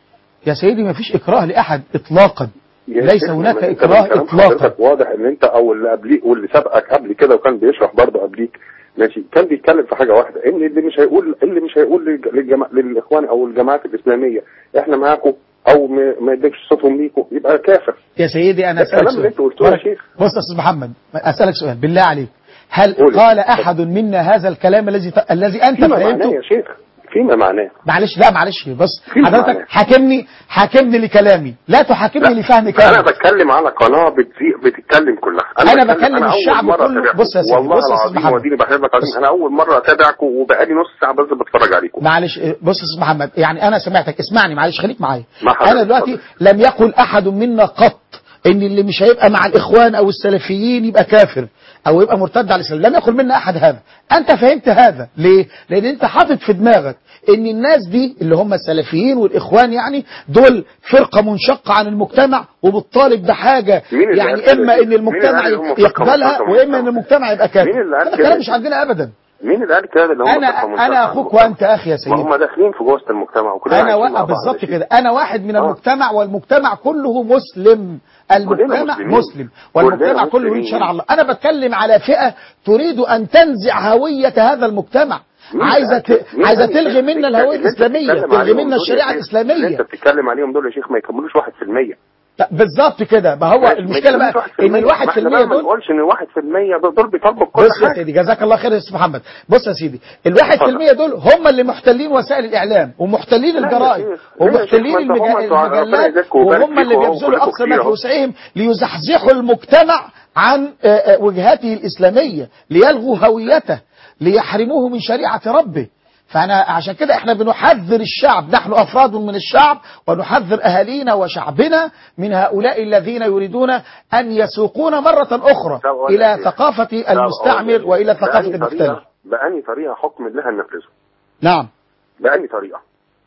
يا سيدي مفيش إكراه لأحد إطلاقا. ليس هناك إكراه إطلاقا. واضح ان انت او اللي قبليك واللي سبقك قبل كده وكان بيشرح برضه قبليك ماشي كان بيتكلم في حاجة واحدة، ان اللي مش هيقول اللي مش هيقول للجماعة للإخوان او الجماعات الإسلامية احنا معاكم او ما يديكش صوتهم ليكم يبقى كافر. يا سيدي انا اسالك سؤال. انت قلته يا شيخ. بص يا استاذ محمد، اسالك سؤال بالله عليك، هل قال احد منا هذا الكلام الذي ت... الذي انت فهمته يا شيخ؟ فيما معناه. معلش لا معلش بص حضرتك حاكمني حاكمني لكلامي، لا تحاكمني لفهم كلامي. انا بتكلم على قناه بتتكلم كلها. انا, أنا بكلم الشعب كله. بص يا سيدي، بص يا استاذ محمد، وديني بحبك عظيم. انا اول مره اتابعكم وبقالي نص ساعه بس بتفرج عليكم. معلش بص يا استاذ محمد، يعني انا سمعتك، اسمعني معلش خليك معايا. انا دلوقتي لم يقل احد منا قط ان اللي مش هيبقى مع الاخوان او السلفيين يبقى كافر او يبقى مرتد على الاسلام. لم يقل منا احد هذا. انت فهمت هذا ليه؟ لان انت حاطط في دماغك ان الناس دي اللي هم السلفيين والاخوان يعني دول فرقة منشقة عن المجتمع وبالطالب بحاجة، يعني اما ان المجتمع يقبلها واما ان المجتمع يبقى كافر. هذا الكلام مش عندنا ابدا. مين اللي قال كده؟ اللي هم انا انا اخوك وانت اخي يا سيدي. هم داخلين في وسط المجتمع وكلنا انا واقف بالظبط كده. انا واحد من المجتمع والمجتمع كله مسلم. المجتمع مسلم والمجتمع كله يريد شرع الله. انا بتكلم على فئة تريد ان تنزع هوية هذا المجتمع، عايزه ت... عايزه تلغي منا الهويه الاسلاميه، تلغي منا الشريعه الاسلاميه. انت بتتكلم عليهم دول يا شيخ ما يكملوش واحد في المية. بالظبط كده. ما هو المشكله بقى ان الواحد في المية دول ما نقولش ان الواحد في المية دول بيطالبوا بكل حاجه. بص يا سيدي جزاك الله خير يا استاذ محمد. بص يا سيدي الواحد في المية دول هم اللي محتلين وسائل الاعلام ومحتلين الجرائد ومحتلين المجلات وهم اللي بيبذلوا اقصى ما في وسعهم ليزحزحوا المجتمع عن وجهاته الاسلاميه، ليلغوا هويته، ليحرموه من شريعه ربه. فأنا عشان كده احنا بنحذر الشعب، نحن أفراد من الشعب، ونحذر أهالينا وشعبنا من هؤلاء الذين يريدون أن يسوقون مرة أخرى إلى ثقافة المستعمر وإلى ثقافة المحتل. بأني طريقة حكم الله ننفذه؟ نعم. بأني طريقة؟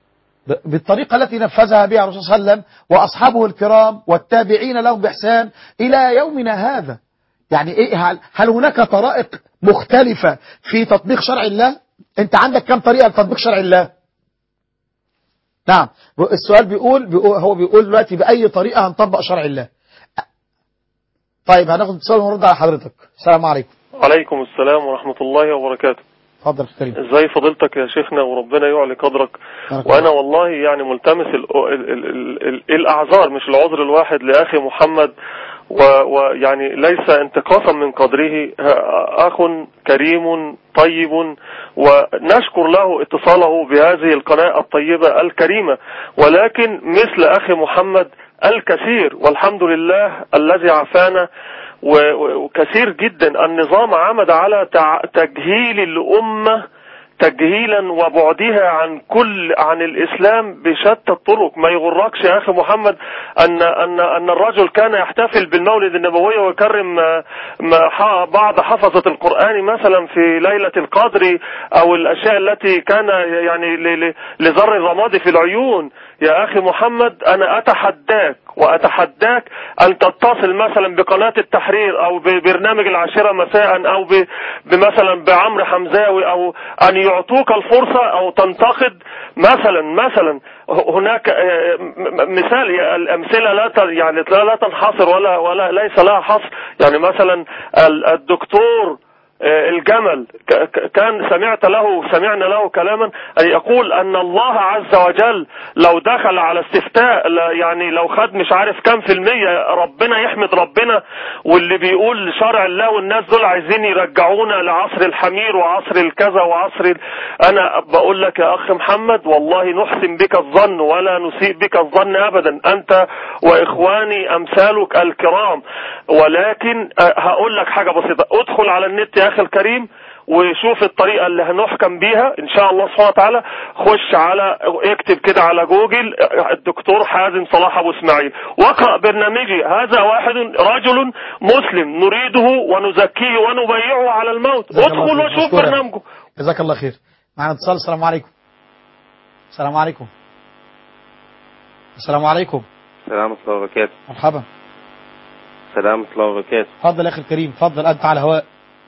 بالطريقة التي نفذها بها الرسول صلى الله عليه وسلم وأصحابه الكرام والتابعين لهم بإحسان إلى يومنا هذا. يعني إيه؟ هل, هل هناك طرائق مختلفة في تطبيق شرع الله؟ انت عندك كم طريقة لتطبيق شرع الله؟ نعم. السؤال بيقول, بيقول هو بيقول دلوقتي بأي طريقة هنطبق شرع الله. طيب هناخد اتصال ونرد على حضرتك. السلام عليكم. وعليكم السلام ورحمة الله وبركاته. اتفضل كريم. ازاي فضيلتك يا شيخنا وربنا يعلي قدرك. وانا والله يعني ملتمس ال ال ال ال ال الاعذار مش العذر الواحد لاخي محمد، ويعني ليس انتقاصا من قدره، اخ كريم طيب ونشكر له اتصاله بهذه القناة الطيبة الكريمة، ولكن مثل اخي محمد الكثير والحمد لله الذي عافانا، وكثير جدا النظام عمد على تجهيل الأمة تجهيلا وبعدها عن كل عن الإسلام بشتى الطرق. ما يغركش يا أخي محمد أن أن أن الرجل كان يحتفل بالمولد النبوي ويكرم بعض حفظة القرآن مثلا في ليلة القدر، أو الأشياء التي كان يعني لذر الرماد في العيون. يا أخي محمد أنا أتحداك وأتحداك أن تتصل مثلا بقناة التحرير أو ببرنامج العاشرة مساء أو بمثلا بعمر حمزاوي، أو أن يعطوك الفرصة أو تنتقد مثلا مثلا هناك مثال. الأمثلة لا يعني لا تنحصر ولا ولا ليس لها حصر. يعني مثلا الدكتور الجمل كان سمعت له سمعنا له كلاما أن يقول أن الله عز وجل لو دخل على استفتاء يعني لو خد مش عارف كم في المية ربنا يحمد ربنا، واللي بيقول شرع الله والناس دول عايزين يرجعونا لعصر الحمير وعصر الكذا وعصر ال... أنا بقول لك يا أخ محمد والله نحسن بك الظن ولا نسيء بك الظن أبدا، أنت وإخواني أمثالك الكرام. ولكن هقول لك حاجة بسيطة، ادخل على النت يا أخي الكريم وشوف الطريقة اللي هنحكم بيها إن شاء الله سبحانه وتعالى. خش على اكتب كده على جوجل الدكتور حازم صلاح أبو إسماعيل واقرأ برنامجي. هذا واحد رجل مسلم نريده ونزكيه ونبيعه على الموت. ادخل وشوف برنامجه. جزاك الله خير. معنا اتصال. السلام عليكم. السلام عليكم. السلام عليكم. السلام ورحمة الله وبركاته. مرحبا. السلام ورحمة الله وبركاته. تفضل يا أخي الكريم، تفضل أنت على هواء.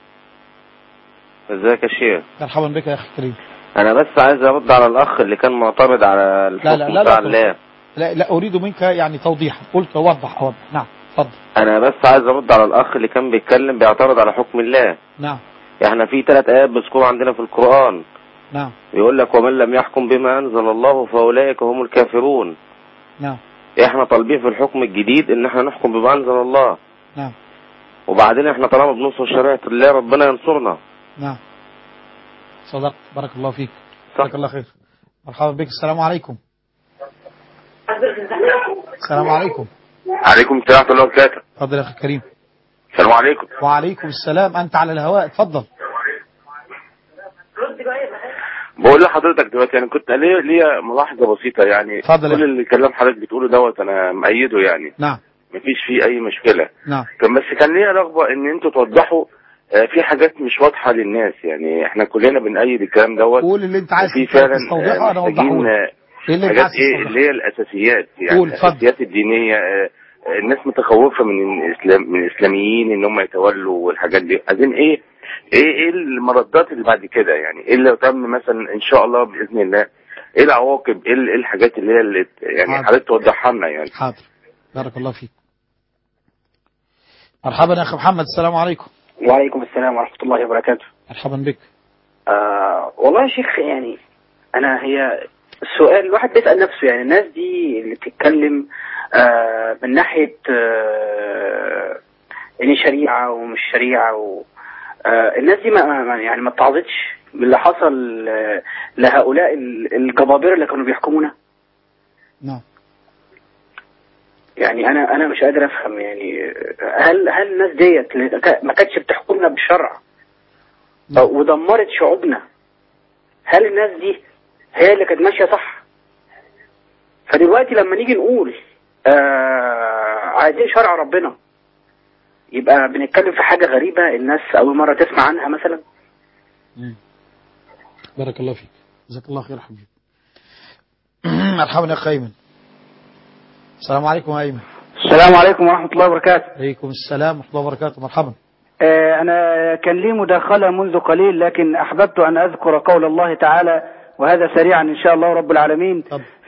ازيك يا شيخ؟ مرحبا بك يا أخي الكريم. أنا بس عايز أرد على الأخ اللي كان معترض على الحكم لا لا لا بتاع لا, الله. لا لا أريد منك يعني توضيح. قلت أوضح أوضح. نعم تفضل. أنا بس عايز أرد على الأخ اللي كان بيتكلم بيعترض على حكم الله. نعم. احنا في ثلاث آيات بذكروا عندنا في القرآن. نعم. بيقول لك ومن لم يحكم بما أنزل الله فأولئك هم الكافرون. نعم. احنا طالبين في الحكم الجديد ان احنا نحكم بما أنزل الله. نعم. وبعدين احنا طالما بننصر شريعة الله ربنا ينصرنا. نعم. صدقت. بارك الله فيك. بارك الله خير. مرحبا بك. السلام عليكم. السلام عليكم. عليكم السلام ورحمة الله وبركاته. تفضل يا أخي الكريم. السلام عليكم. وعليكم السلام. أنت على الهواء. تفضل. بقول لحضرتك دلوقتي يعني كنت ليا ليا ملاحظة بسيطة يعني. فضل. كل اللي كلام حضرتك بتقوله دوت أنا مأيده يعني. نعم. مفيش فيه أي مشكلة. نعم. كان بس كان ليا رغبة إن أنتوا توضحوا في حاجات مش واضحة للناس. يعني احنا كلنا بنأيد الكلام دوت. قول اللي انت عايز تستوضحه انا اوضحه. ايه اللي حاجات ايه اللي هي الاساسيات يعني قول. الاساسيات الدينية. الناس متخوفة من الاسلام من الاسلاميين ان هم يتولوا والحاجات دي. عايزين ايه ايه ايه المردات اللي بعد كده يعني ايه اللي تم مثلا ان شاء الله باذن الله. ايه العواقب ايه الحاجات اللي هي اللي يعني حضرتك توضحها لنا يعني. حاضر. بارك الله فيك. مرحبا يا اخي محمد. السلام عليكم. وعليكم السلام ورحمة الله وبركاته. مرحبا بك. آه والله يا شيخ يعني أنا هي السؤال الواحد بيسأل نفسه يعني الناس دي اللي بتتكلم آه من ناحية آه إن شريعة ومش شريعة و آه الناس دي ما يعني ما اتعظتش باللي حصل آه لهؤلاء الجبابرة اللي كانوا بيحكمونا. نعم. يعني أنا أنا مش قادر أفهم يعني هل هل الناس ديت ما كانتش بتحكمنا بالشرع ودمرت شعوبنا؟ هل الناس دي هي اللي كانت ماشية صح؟ فدلوقتي لما نيجي نقول آه عايزين شرع ربنا يبقى بنتكلم في حاجة غريبة الناس أول مرة تسمع عنها مثلا. مم. بارك الله فيك. جزاك الله خير حبيبي. مرحبا يا أخي أيمن. السلام عليكم يا أيمن. السلام عليكم ورحمة الله وبركاته. عليكم السلام ورحمة الله وبركاته. مرحبا. آه أنا كان لي مداخلة منذ قليل لكن أحببت أن أذكر قول الله تعالى وهذا سريعا إن شاء الله رب العالمين. طب.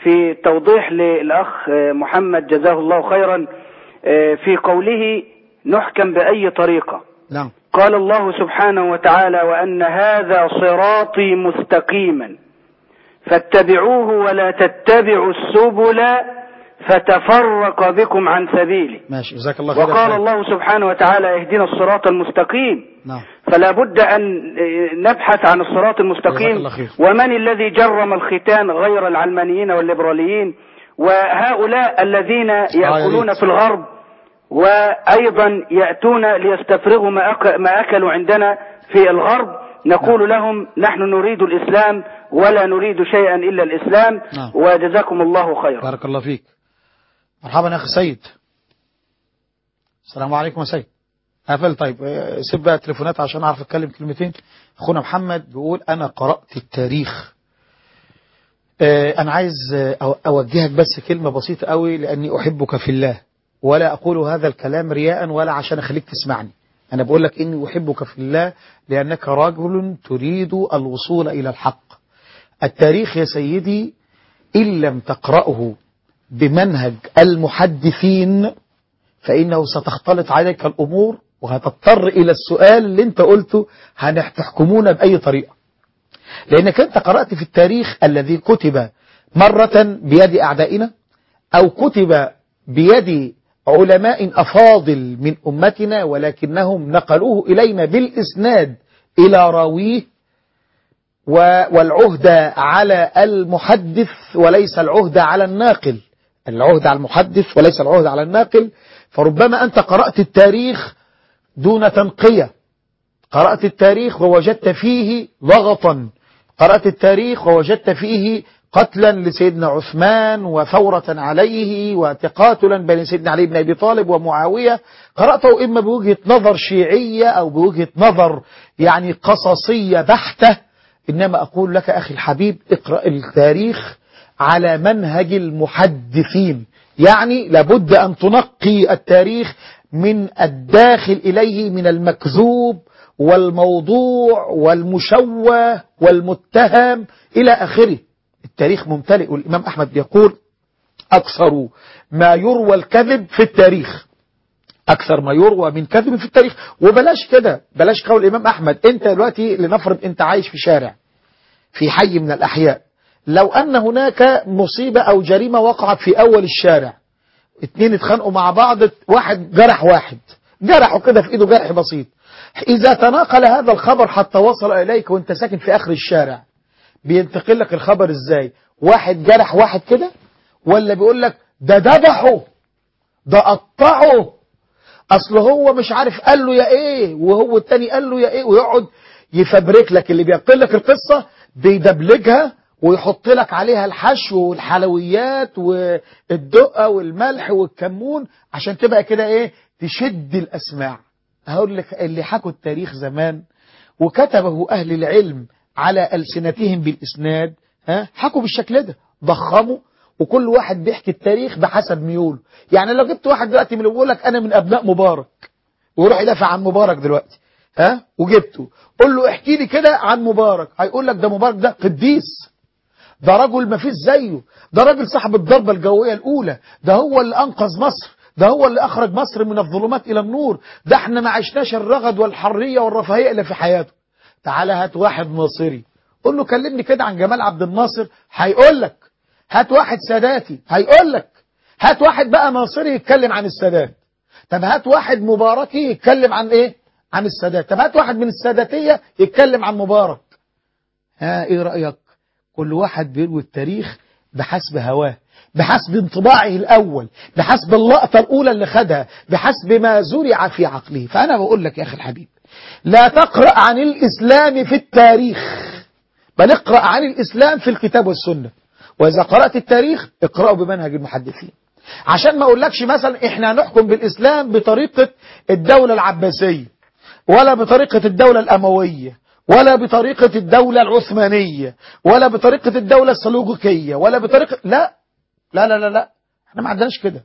في توضيح للأخ محمد جزاه الله خيرا في قوله نحكم بأي طريقة. نعم. قال الله سبحانه وتعالى وأن هذا صراطي مستقيما فاتبعوه ولا تتبعوا السبل فتفرق بكم عن سبيله. ماشي، جزاك الله خير. وقال الله سبحانه وتعالى اهدنا الصراط المستقيم. نعم. فلا بد أن نبحث عن الصراط المستقيم. ومن الذي جرم الختان غير العلمانيين والليبراليين وهؤلاء الذين يأكلون في الغرب وأيضا يأتون ليستفرغوا ما أكلوا عندنا في الغرب. نقول لهم نحن نريد الإسلام ولا نريد شيئا إلا الإسلام. نعم. وجزاكم الله خيرا. بارك الله فيك. مرحبا يا أخي سيد. السلام عليكم يا سيد. قفل. طيب سيب بقى التليفونات عشان أعرف أتكلم كلمتين. أخونا محمد بيقول أنا قرأت التاريخ. أنا عايز أوجهك بس كلمة بسيطة قوي لأني أحبك في الله ولا أقول هذا الكلام رياء ولا عشان أخليك تسمعني. أنا بقول لك إني أحبك في الله لأنك رجل تريد الوصول إلى الحق. التاريخ يا سيدي إن لم تقرأه بمنهج المحدثين فإنه ستختلط عليك الأمور وهتضطر إلى السؤال اللي انت قلته هنحكمون بأي طريقة. لأنك انت قرأت في التاريخ الذي كتب مرة بيد أعدائنا أو كتب بيد علماء أفاضل من أمتنا ولكنهم نقلوه إلينا بالإسناد إلى راويه والعهدة على المحدث وليس العهدة على الناقل. العهدة على المحدث وليس العهدة على الناقل. فربما أنت قرأت التاريخ دون تنقية، قرأت التاريخ ووجدت فيه ضغطا، قرأت التاريخ ووجدت فيه قتلا لسيدنا عثمان وثورة عليه وتقاتلا بين سيدنا علي بن أبي طالب ومعاوية. قرأته إما بوجهة نظر شيعية أو بوجهة نظر يعني قصصية بحتة. إنما أقول لك أخي الحبيب اقرأ التاريخ على منهج المحدثين. يعني لابد أن تنقي التاريخ من الداخل إليه من المكذوب والموضوع والمشوه والمتهم إلى آخره. التاريخ ممتلئ والإمام أحمد بيقول أكثر ما يروى الكذب في التاريخ، أكثر ما يروى من كذب في التاريخ. وبلاش كده، بلاش قول الإمام أحمد. أنت دلوقتي لنفرض أنت عايش في شارع في حي من الأحياء، لو أن هناك مصيبة أو جريمة وقعت في أول الشارع، اتنين اتخانقوا مع بعض، واحد جرح واحد، جرحوا كده في إيده جرح بسيط، إذا تناقل هذا الخبر حتى وصل إليك وانت ساكن في آخر الشارع بينتقل لك الخبر إزاي؟ واحد جرح واحد كده، ولا بيقول لك ده ذبحه، ده قطعه، أصل هو مش عارف قال له يا إيه وهو التاني قال له يا إيه، ويقعد يفبرك لك اللي بينقل لك القصة بيدبلجها ويحط لك عليها الحشو والحلويات والدقة والملح والكمون عشان تبقى كده ايه تشد الأسماع. هقول لك اللي حكوا التاريخ زمان وكتبه أهل العلم على ألسنتهم بالإسناد، ها حكوا بالشكل ده، ضخموا، وكل واحد بيحكي التاريخ بحسب ميوله. يعني لو جبت واحد دلوقتي من اللي بيقول لك أنا من أبناء مبارك ويروح يدافع عن مبارك دلوقتي، ها وجبته قول له احكي لي كده عن مبارك، هيقول لك ده مبارك ده قديس، ده رجل ما فيش زيه، ده راجل صاحب الضربة الجوية الأولى، ده هو اللي أنقذ مصر، ده هو اللي أخرج مصر من الظلمات إلى النور، ده احنا ما عشناش الرغد والحرية والرفاهية اللي في حياته. تعالى هات واحد ناصري قول له كلمني كده عن جمال عبد الناصر، هيقول لك. هات واحد ساداتي هيقول لك. هات واحد بقى ناصري يتكلم عن السادات. طب هات واحد مباركي يتكلم عن ايه؟ عن السادات. طب هات واحد من الساداتية يتكلم عن مبارك. ها ايه رأيك؟ كل واحد بيروي التاريخ بحسب هواه، بحسب انطباعه الأول، بحسب اللقطة الأولى اللي خدها، بحسب ما زرع في عقله. فأنا بقول لك يا أخي الحبيب لا تقرأ عن الإسلام في التاريخ، بل اقرأ عن الإسلام في الكتاب والسنة. وإذا قرأت التاريخ اقرأه بمنهج المحدثين، عشان ما أقولكش مثلا إحنا نحكم بالإسلام بطريقة الدولة العباسية ولا بطريقة الدولة الأموية ولا بطريقة الدولة العثمانية ولا بطريقة الدولة السلوجوكية ولا بطريقة لا لا لا لا لا احنا ما عندناش كده.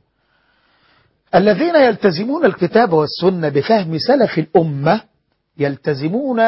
الذين يلتزمون الكتاب والسنة بفهم سلف الأمة يلتزمون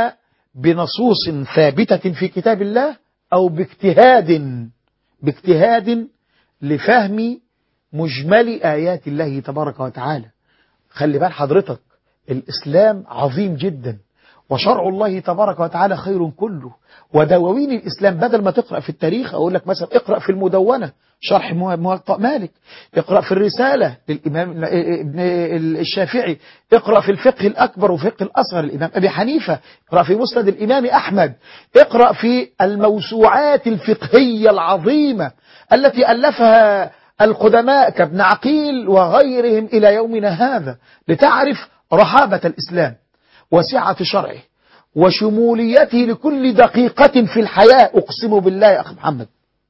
بنصوص ثابتة في كتاب الله أو باجتهاد باجتهاد لفهم مجمل آيات الله تبارك وتعالى. خلي بال حضرتك، الإسلام عظيم جدا، وشرع الله تبارك وتعالى خير كله، ودواوين الإسلام بدل ما تقرأ في التاريخ أقول لك مثلا اقرأ في المدونة شرح موطأ مالك، اقرأ في الرسالة للإمام ابن الشافعي، اقرأ في الفقه الأكبر وفقه الأصغر الإمام أبي حنيفة، اقرأ في مسند الإمام أحمد، اقرأ في الموسوعات الفقهية العظيمة التي ألفها القدماء كابن عقيل وغيرهم إلى يومنا هذا، لتعرف رحابة الإسلام وسعة شرعه وشموليته لكل دقيقة في الحياة. أقسم بالله يا أخي محمد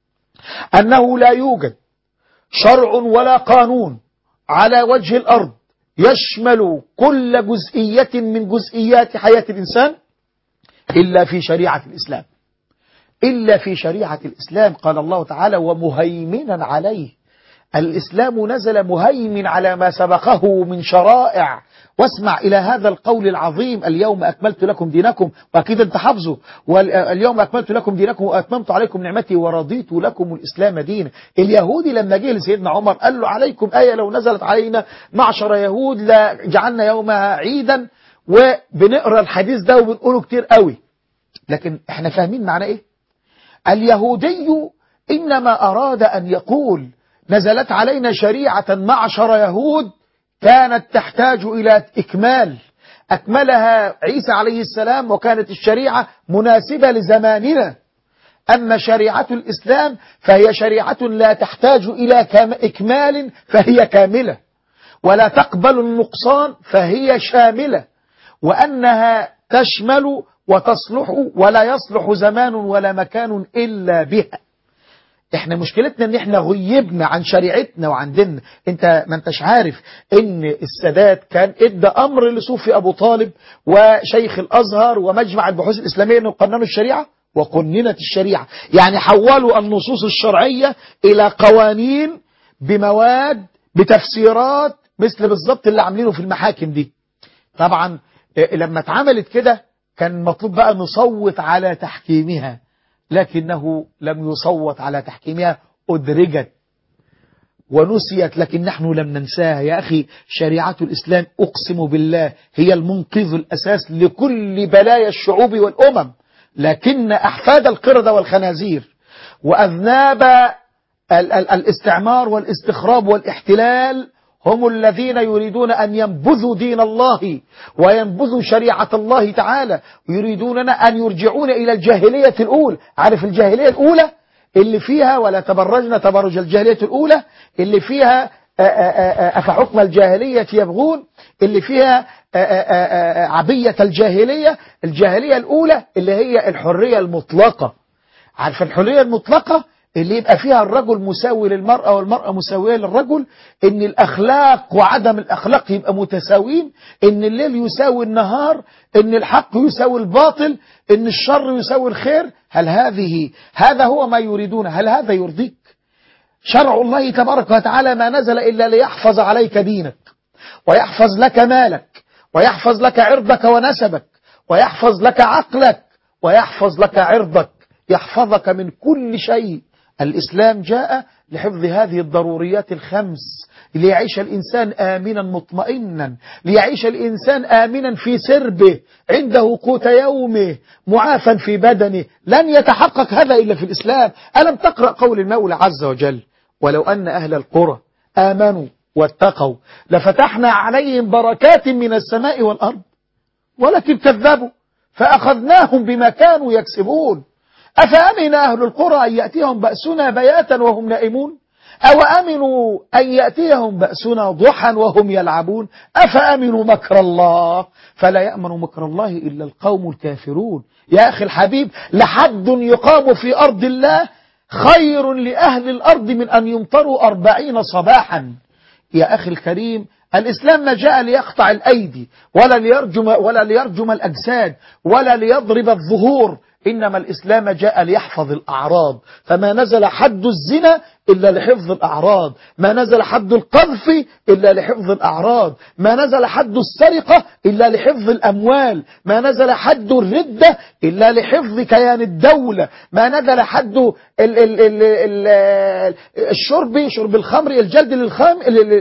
أنه لا يوجد شرع ولا قانون على وجه الأرض يشمل كل جزئية من جزئيات حياة الإنسان إلا في شريعة الإسلام، إلا في شريعة الإسلام. قال الله تعالى ومهيمنا عليه، الإسلام نزل مهيمن على ما سبقه من شرائع. واسمع إلى هذا القول العظيم: اليوم أكملت لكم دينكم، وأكيد أنت حافظه، واليوم أكملت لكم دينكم وأتممت عليكم نعمتي ورضيت لكم الإسلام دينا. اليهودي لما جه لسيدنا عمر قال له عليكم آية لو نزلت علينا معشر يهود لجعلنا يومها عيدا، وبنقرأ الحديث ده وبنقوله كتير قوي، لكن احنا فاهمين معنى ايه؟ اليهودي إنما أراد أن يقول نزلت علينا شريعة معشر يهود كانت تحتاج إلى إكمال، أكملها عيسى عليه السلام، وكانت الشريعة مناسبة لزماننا. أما شريعة الإسلام فهي شريعة لا تحتاج إلى إكمال فهي كاملة، ولا تقبل النقصان فهي شاملة، وأنها تشمل وتصلح ولا يصلح زمان ولا مكان إلا بها. احنا مشكلتنا ان احنا غيبنا عن شريعتنا وعن ديننا. انت ما انتش عارف ان السادات كان ادى امر لصوفي ابو طالب وشيخ الازهر ومجمع البحوث الاسلاميه انه قننوا الشريعه، وقننت الشريعه، يعني حولوا النصوص الشرعيه الى قوانين بمواد بتفسيرات مثل بالظبط اللي عاملينه في المحاكم دي. طبعا لما اتعملت كده كان مطلوب بقى نصوت على تحكيمها، لكنه لم يصوت على تحكيمها، أدرجت ونسيت، لكن نحن لم ننساها. يا أخي شريعة الإسلام أقسم بالله هي المنقذ الأساس لكل بلايا الشعوب والأمم، لكن أحفاد القردة والخنازير وأذناب ال ال الاستعمار والاستخراب والاحتلال هم الذين يريدون أن ينبذوا دين الله وينبذوا شريعة الله تعالى، ويريدوننا أن يرجعون إلى الجاهلية الأولى. عارف الجاهلية الأولى اللي فيها ولا تبرجنا تبرج الجاهلية الأولى، اللي فيها أفحكم الجاهلية يبغون، اللي فيها عبية الجاهلية، الجاهلية الأولى اللي هي الحرية المطلقة. عارف الحرية المطلقة اللي يبقى فيها الرجل مساوي للمرأة والمرأة مساوية للرجل، ان الأخلاق وعدم الأخلاق يبقى متساويين، ان الليل يساوي النهار، ان الحق يساوي الباطل، ان الشر يساوي الخير. هل هذه هذا هو ما يريدون؟ هل هذا يرضيك؟ شرع الله تبارك وتعالى ما نزل إلا ليحفظ عليك دينك، ويحفظ لك مالك، ويحفظ لك عرضك ونسبك، ويحفظ لك عقلك، ويحفظ لك عرضك، يحفظك من كل شيء. الإسلام جاء لحفظ هذه الضروريات الخمس، ليعيش الإنسان آمنا مطمئنا، ليعيش الإنسان آمنا في سربه، عنده قوت يومه، معافا في بدنه. لن يتحقق هذا إلا في الإسلام. ألم تقرأ قول المولى عز وجل: ولو أن أهل القرى آمنوا واتقوا لفتحنا عليهم بركات من السماء والأرض ولكن كذبوا فأخذناهم بما كانوا يكسبون. أفأمن أهل القرى أن يأتيهم بأسنا بياتا وهم نائمون، أو أمنوا أن يأتيهم بأسنا ضحى وهم يلعبون، أفأمنوا مكر الله فلا يأمن مكر الله إلا القوم الكافرون. يا أخي الحبيب، لحد يقام في أرض الله خير لأهل الأرض من أن يمطروا أربعين صباحا. يا أخي الكريم، الإسلام ما جاء ليقطع الأيدي ولا ليرجم, ولا ليرجم الأجساد ولا ليضرب الظهور، إنما الإسلام جاء ليحفظ الأعراض، فما نزل حد الزنا إلا لحفظ الأعراض، ما نزل حد القذف إلا لحفظ الأعراض، ما نزل حد السرقة إلا لحفظ الأموال، ما نزل حد الردة إلا لحفظ كيان الدولة، ما نزل حد ال ال ال ال الشرب شرب الخمر الجلد للخام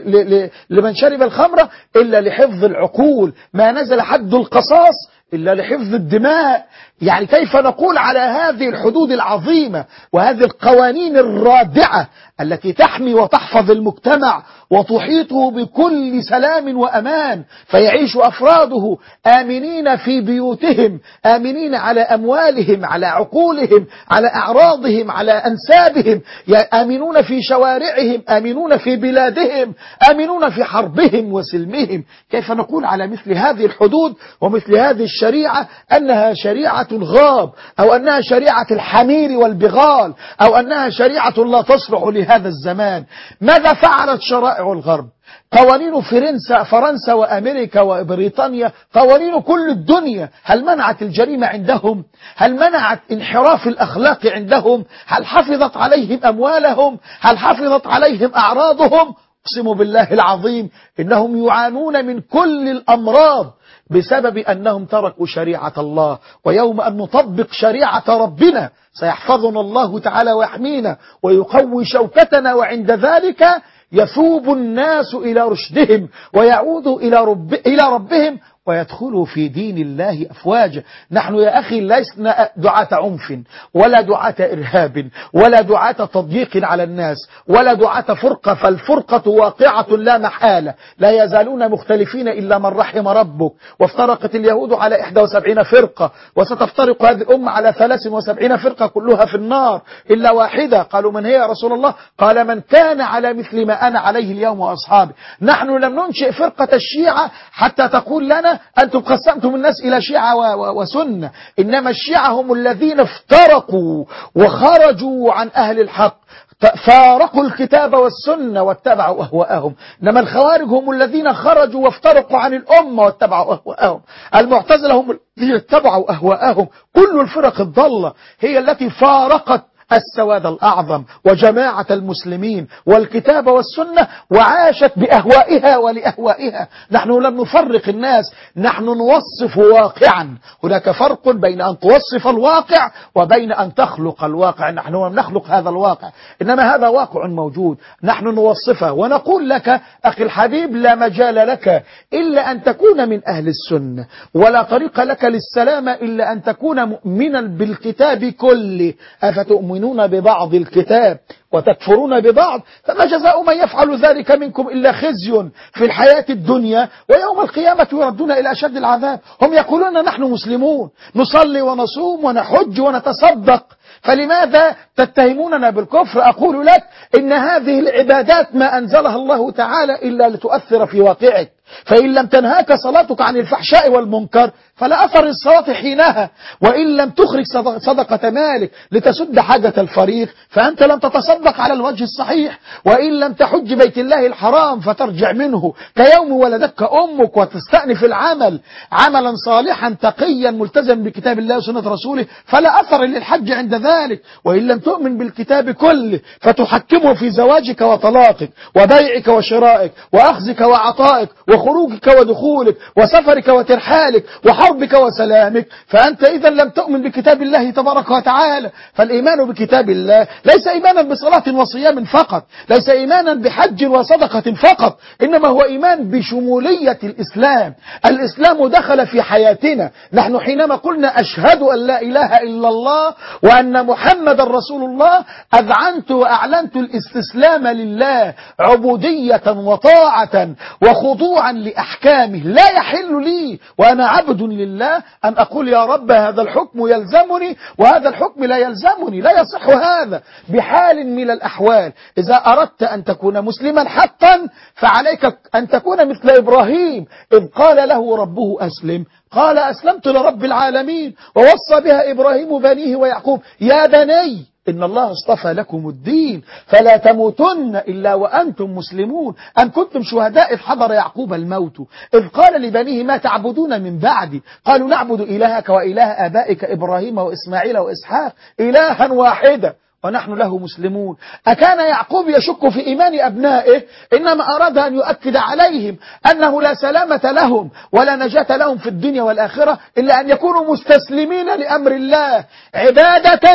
لمن شرب الخمر إلا لحفظ العقول، ما نزل حد القصاص إلا لحفظ الدماء. يعني كيف نقول على هذه الحدود العظيمة وهذه القوانين الرادعة التي تحمي وتحفظ المجتمع وتحيطه بكل سلام وأمان فيعيش أفراده آمنين في بيوتهم، آمنين على أموالهم، على عقولهم، على أعراضهم، على أنسابهم، آمنون في شوارعهم، آمنون في بلادهم، آمنون في حربهم وسلمهم. كيف نقول على مثل هذه الحدود ومثل هذه الشريعة أنها شريعة غاب، أو أنها شريعة الحمير والبغال، أو أنها شريعة لا تصلح لهذا الزمان؟ ماذا فعلت شرائع الغرب؟ قوانين فرنسا فرنسا وأمريكا وبريطانيا، قوانين كل الدنيا، هل منعت الجريمة عندهم؟ هل منعت انحراف الأخلاق عندهم؟ هل حفظت عليهم أموالهم؟ هل حفظت عليهم أعراضهم؟ أقسم بالله العظيم إنهم يعانون من كل الأمراض بسبب أنهم تركوا شريعة الله. ويوم أن نطبق شريعة ربنا سيحفظنا الله تعالى ويحمينا ويقوي شوكتنا، وعند ذلك يثوب الناس إلى رشدهم ويعودوا إلى, رب إلى ربهم ويدخلوا في دين الله أفواجا. نحن يا أخي لسنا دعاة عنف ولا دعاة إرهاب ولا دعاة تضييق على الناس ولا دعاة فرقة، فالفرقة واقعة لا محالة، لا يزالون مختلفين إلا من رحم ربك. وافترقت اليهود على إحدى وسبعين فرقة، وستفترق هذه الأمة على ثلاث وسبعين فرقة كلها في النار إلا واحدة. قالوا من هي يا رسول الله؟ قال من كان على مثل ما أنا عليه اليوم وأصحابي. نحن لم ننشئ فرقة الشيعة حتى تقول لنا أنتم قسمتم الناس إلى شيعة وسنة، إنما الشيعة هم الذين افترقوا وخرجوا عن أهل الحق، فارقوا الكتاب والسنة واتبعوا أهواءهم. إنما الخوارج هم الذين خرجوا وافترقوا عن الأمة واتبعوا أهواءهم. المعتزلة هم الذين اتبعوا أهواءهم. كل الفرق الضالة هي التي فارقت السواد الأعظم وجماعة المسلمين والكتاب والسنة وعاشت بأهوائها ولأهوائها. نحن لم نفرق الناس، نحن نوصف واقعا. هناك فرق بين أن توصف الواقع وبين أن تخلق الواقع. نحن لم نخلق هذا الواقع، إنما هذا واقع موجود، نحن نوصفه ونقول لك أخي الحبيب لا مجال لك إلا أن تكون من أهل السنة، ولا طريق لك للسلامة إلا أن تكون مؤمنا بالكتاب كله. أفتؤمنون ببعض الكتاب وتكفرون ببعض؟ فما جزاء من يفعل ذلك منكم إلا خزي في الحياة الدنيا ويوم القيامة يردون إلى أشد العذاب. هم يقولون نحن مسلمون، نصلي ونصوم ونحج ونتصدق، فلماذا تتهموننا بالكفر؟ أقول لك إن هذه العبادات ما أنزلها الله تعالى إلا لتؤثر في واقعك، فإن لم تنهاك صلاتك عن الفحشاء والمنكر فلا أثر الصلاة حينها، وإن لم تخرج صدقة مالك لتسد حاجة الفريق فأنت لم تتصدق على الوجه الصحيح، وإن لم تحج بيت الله الحرام فترجع منه كيوم ولدك أمك وتستأنف العمل عملا صالحا تقيا ملتزم بكتاب الله وسنة رسوله فلا أثر للحج عند ذلك. وإن لم تؤمن بالكتاب كله فتحكمه في زواجك وطلاقك وبيعك وشرائك وأخذك وعطائك وخروجك ودخولك وسفرك وترحالك وحربك وسلامك، فأنت إذا لم تؤمن بكتاب الله تبارك وتعالى. فالإيمان بكتاب الله ليس إيمانا بصلاة وصيام فقط، ليس إيمانا بحج وصدقة فقط، إنما هو إيمان بشمولية الإسلام. الإسلام دخل في حياتنا. نحن حينما قلنا أشهد أن لا إله إلا الله وأن محمد رسول الله أذعنت وأعلنت الاستسلام لله عبودية وطاعة وخضوعا لأحكامه. لا يحل لي وأنا عبد لله أن أقول يا رب هذا الحكم يلزمني وهذا الحكم لا يلزمني، لا يصح هذا بحال من الأحوال. إذا أردت أن تكون مسلما حقا فعليك أن تكون مثل إبراهيم إذ قال له ربه أسلم قال أسلمت لرب العالمين، ووصى بها إبراهيم بنيه ويعقوب يا بني إن الله اصطفى لكم الدين فلا تموتن إلا وأنتم مسلمون أم كنتم شهداء إذ حضر يعقوب الموت إذ قال لبنيه ما تعبدون من بعدي قالوا نعبد إلهك وإله آبائك إبراهيم وإسماعيل وإسحاق إلها واحدا ونحن له مسلمون. أكان يعقوب يشك في إيمان أبنائه؟ إنما أراد أن يؤكد عليهم أنه لا سلامة لهم ولا نجاة لهم في الدنيا والآخرة إلا أن يكونوا مستسلمين لأمر الله عبادة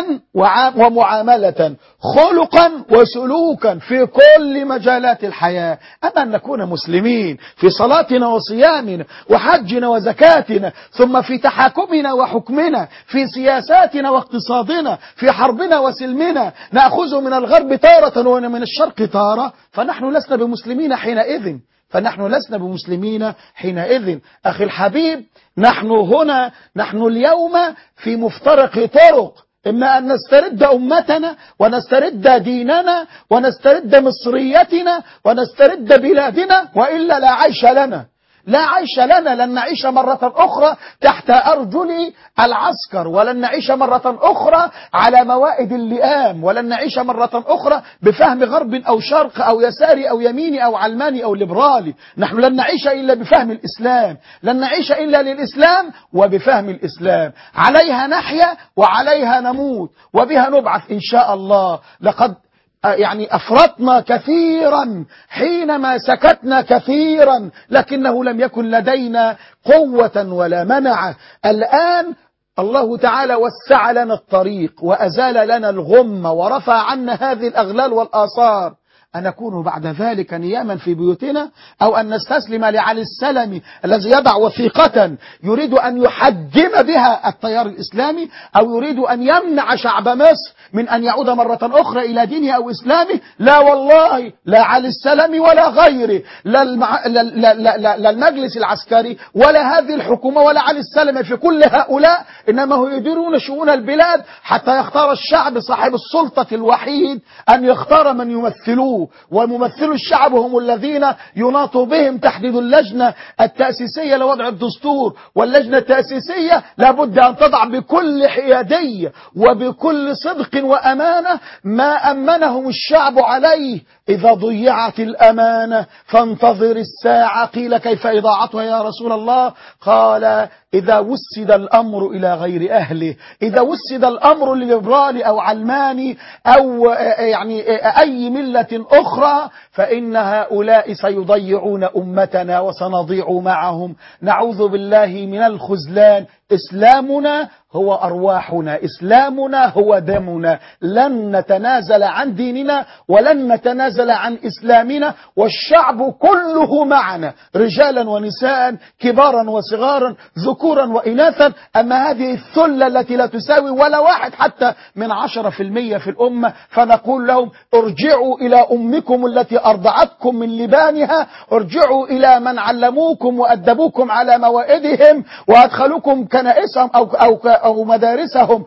ومعاملة خلقا وسلوكا في كل مجالات الحياة. أما أن نكون مسلمين في صلاتنا وصيامنا وحجنا وزكاتنا ثم في تحاكمنا وحكمنا في سياساتنا واقتصادنا في حربنا وسلمنا نأخذ من الغرب تارة ومن الشرق تارة فنحن لسنا بمسلمين حينئذ فنحن لسنا بمسلمين حينئذ. أخي الحبيب نحن هنا نحن اليوم في مفترق طرق إما أن نسترد أمتنا ونسترد ديننا ونسترد مصريتنا ونسترد بلادنا وإلا لا عيش لنا لا عيش لنا. لن نعيش مرة أخرى تحت أرجل العسكر ولن نعيش مرة أخرى على موائد اللئام ولن نعيش مرة أخرى بفهم غرب أو شرق أو يساري أو يميني أو علماني أو ليبرالي. نحن لن نعيش إلا بفهم الإسلام لن نعيش إلا للإسلام وبفهم الإسلام. عليها نحيا وعليها نموت وبها نبعث إن شاء الله. لقد يعني أفرطنا كثيرا حينما سكتنا كثيرا لكنه لم يكن لدينا قوة ولا منع. الآن الله تعالى وسع لنا الطريق وأزال لنا الغم ورفع عنا هذه الأغلال والآثار. أن نكون بعد ذلك نياما في بيوتنا أو أن نستسلم لعلي السلمي الذي يضع وثيقة يريد أن يحجم بها التيار الإسلامي أو يريد أن يمنع شعب مصر من أن يعود مرة أخرى إلى دينه أو إسلامه. لا والله لا علي السلمي ولا غيره لا, المع... لا, لا, لا, لا, لا المجلس العسكري ولا هذه الحكومة ولا علي السلمي في كل هؤلاء إنما هو يديرون شؤون البلاد حتى يختار الشعب صاحب السلطة الوحيد أن يختار من يمثلوه وممثلو الشعب هم الذين يناط بهم تحديد اللجنة التأسيسية لوضع الدستور. واللجنة التأسيسية لابد أن تضع بكل حيادية وبكل صدق وأمانة ما أمنهم الشعب عليه. إذا ضيعت الأمانة فانتظر الساعة. قيل كيف إضاعتها يا رسول الله؟ قال إذا وسد الأمر إلى غير أهله. إذا وسد الأمر لليبرالي أو علماني أو يعني أي ملة أخرى فإن هؤلاء سيضيعون أمتنا وسنضيع معهم. نعوذ بالله من الخذلان. إسلامنا هو أرواحنا إسلامنا هو دمنا. لن نتنازل عن ديننا ولن نتنازل عن إسلامنا والشعب كله معنا رجالا ونساء كبارا وصغارا ذكورا وإناثا. أما هذه الثلة التي لا تساوي ولا واحد حتى من عشرة في المية في الأمة فنقول لهم ارجعوا إلى أمكم التي أرضعتكم من لبانها ارجعوا إلى من علموكم وأدبوكم على موائدهم وأدخلوكم كنائسهم أو, أو, أو مدارسهم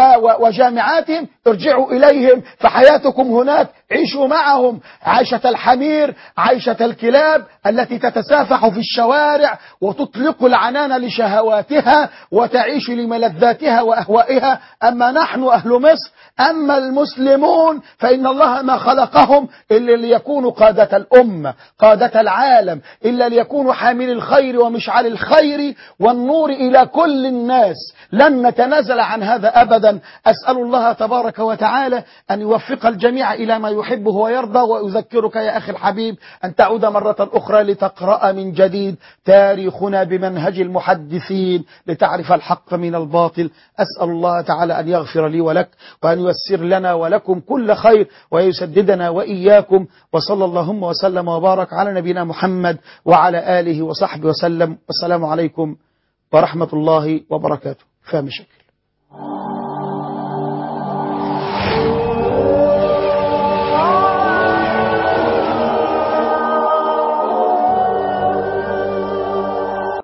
وجامعاتهم ارجعوا إليهم فحياتكم هناك عيشوا معهم عيشة الحمير عيشة الكلاب التي تتسافح في الشوارع وتطلق العنان لشهواتها وتعيش لملذاتها وأهوائها. أما نحن أهل مصر أما المسلمون فإن الله ما خلقهم إلا ليكونوا قادة الأمة قادة العالم إلا ليكونوا حامل الخير ومشعل الخير والنور إلى كل الناس. لن نتنازل عن هذا أبدا. أسأل الله تبارك وتعالى أن يوفق الجميع إلى ما يحبه ويرضى. وأذكرك يا أخي الحبيب أن تعود مرة أخرى لتقرأ من جديد تاريخنا بمنهج المحدثين لتعرف الحق من الباطل. أسأل الله تعالى أن يغفر لي ولك وأن ييسر لنا ولكم كل خير ويسددنا وإياكم. وصلى اللهم وسلم وبارك على نبينا محمد وعلى آله وصحبه وسلم. والسلام عليكم ورحمة الله وبركاته. فهم شكل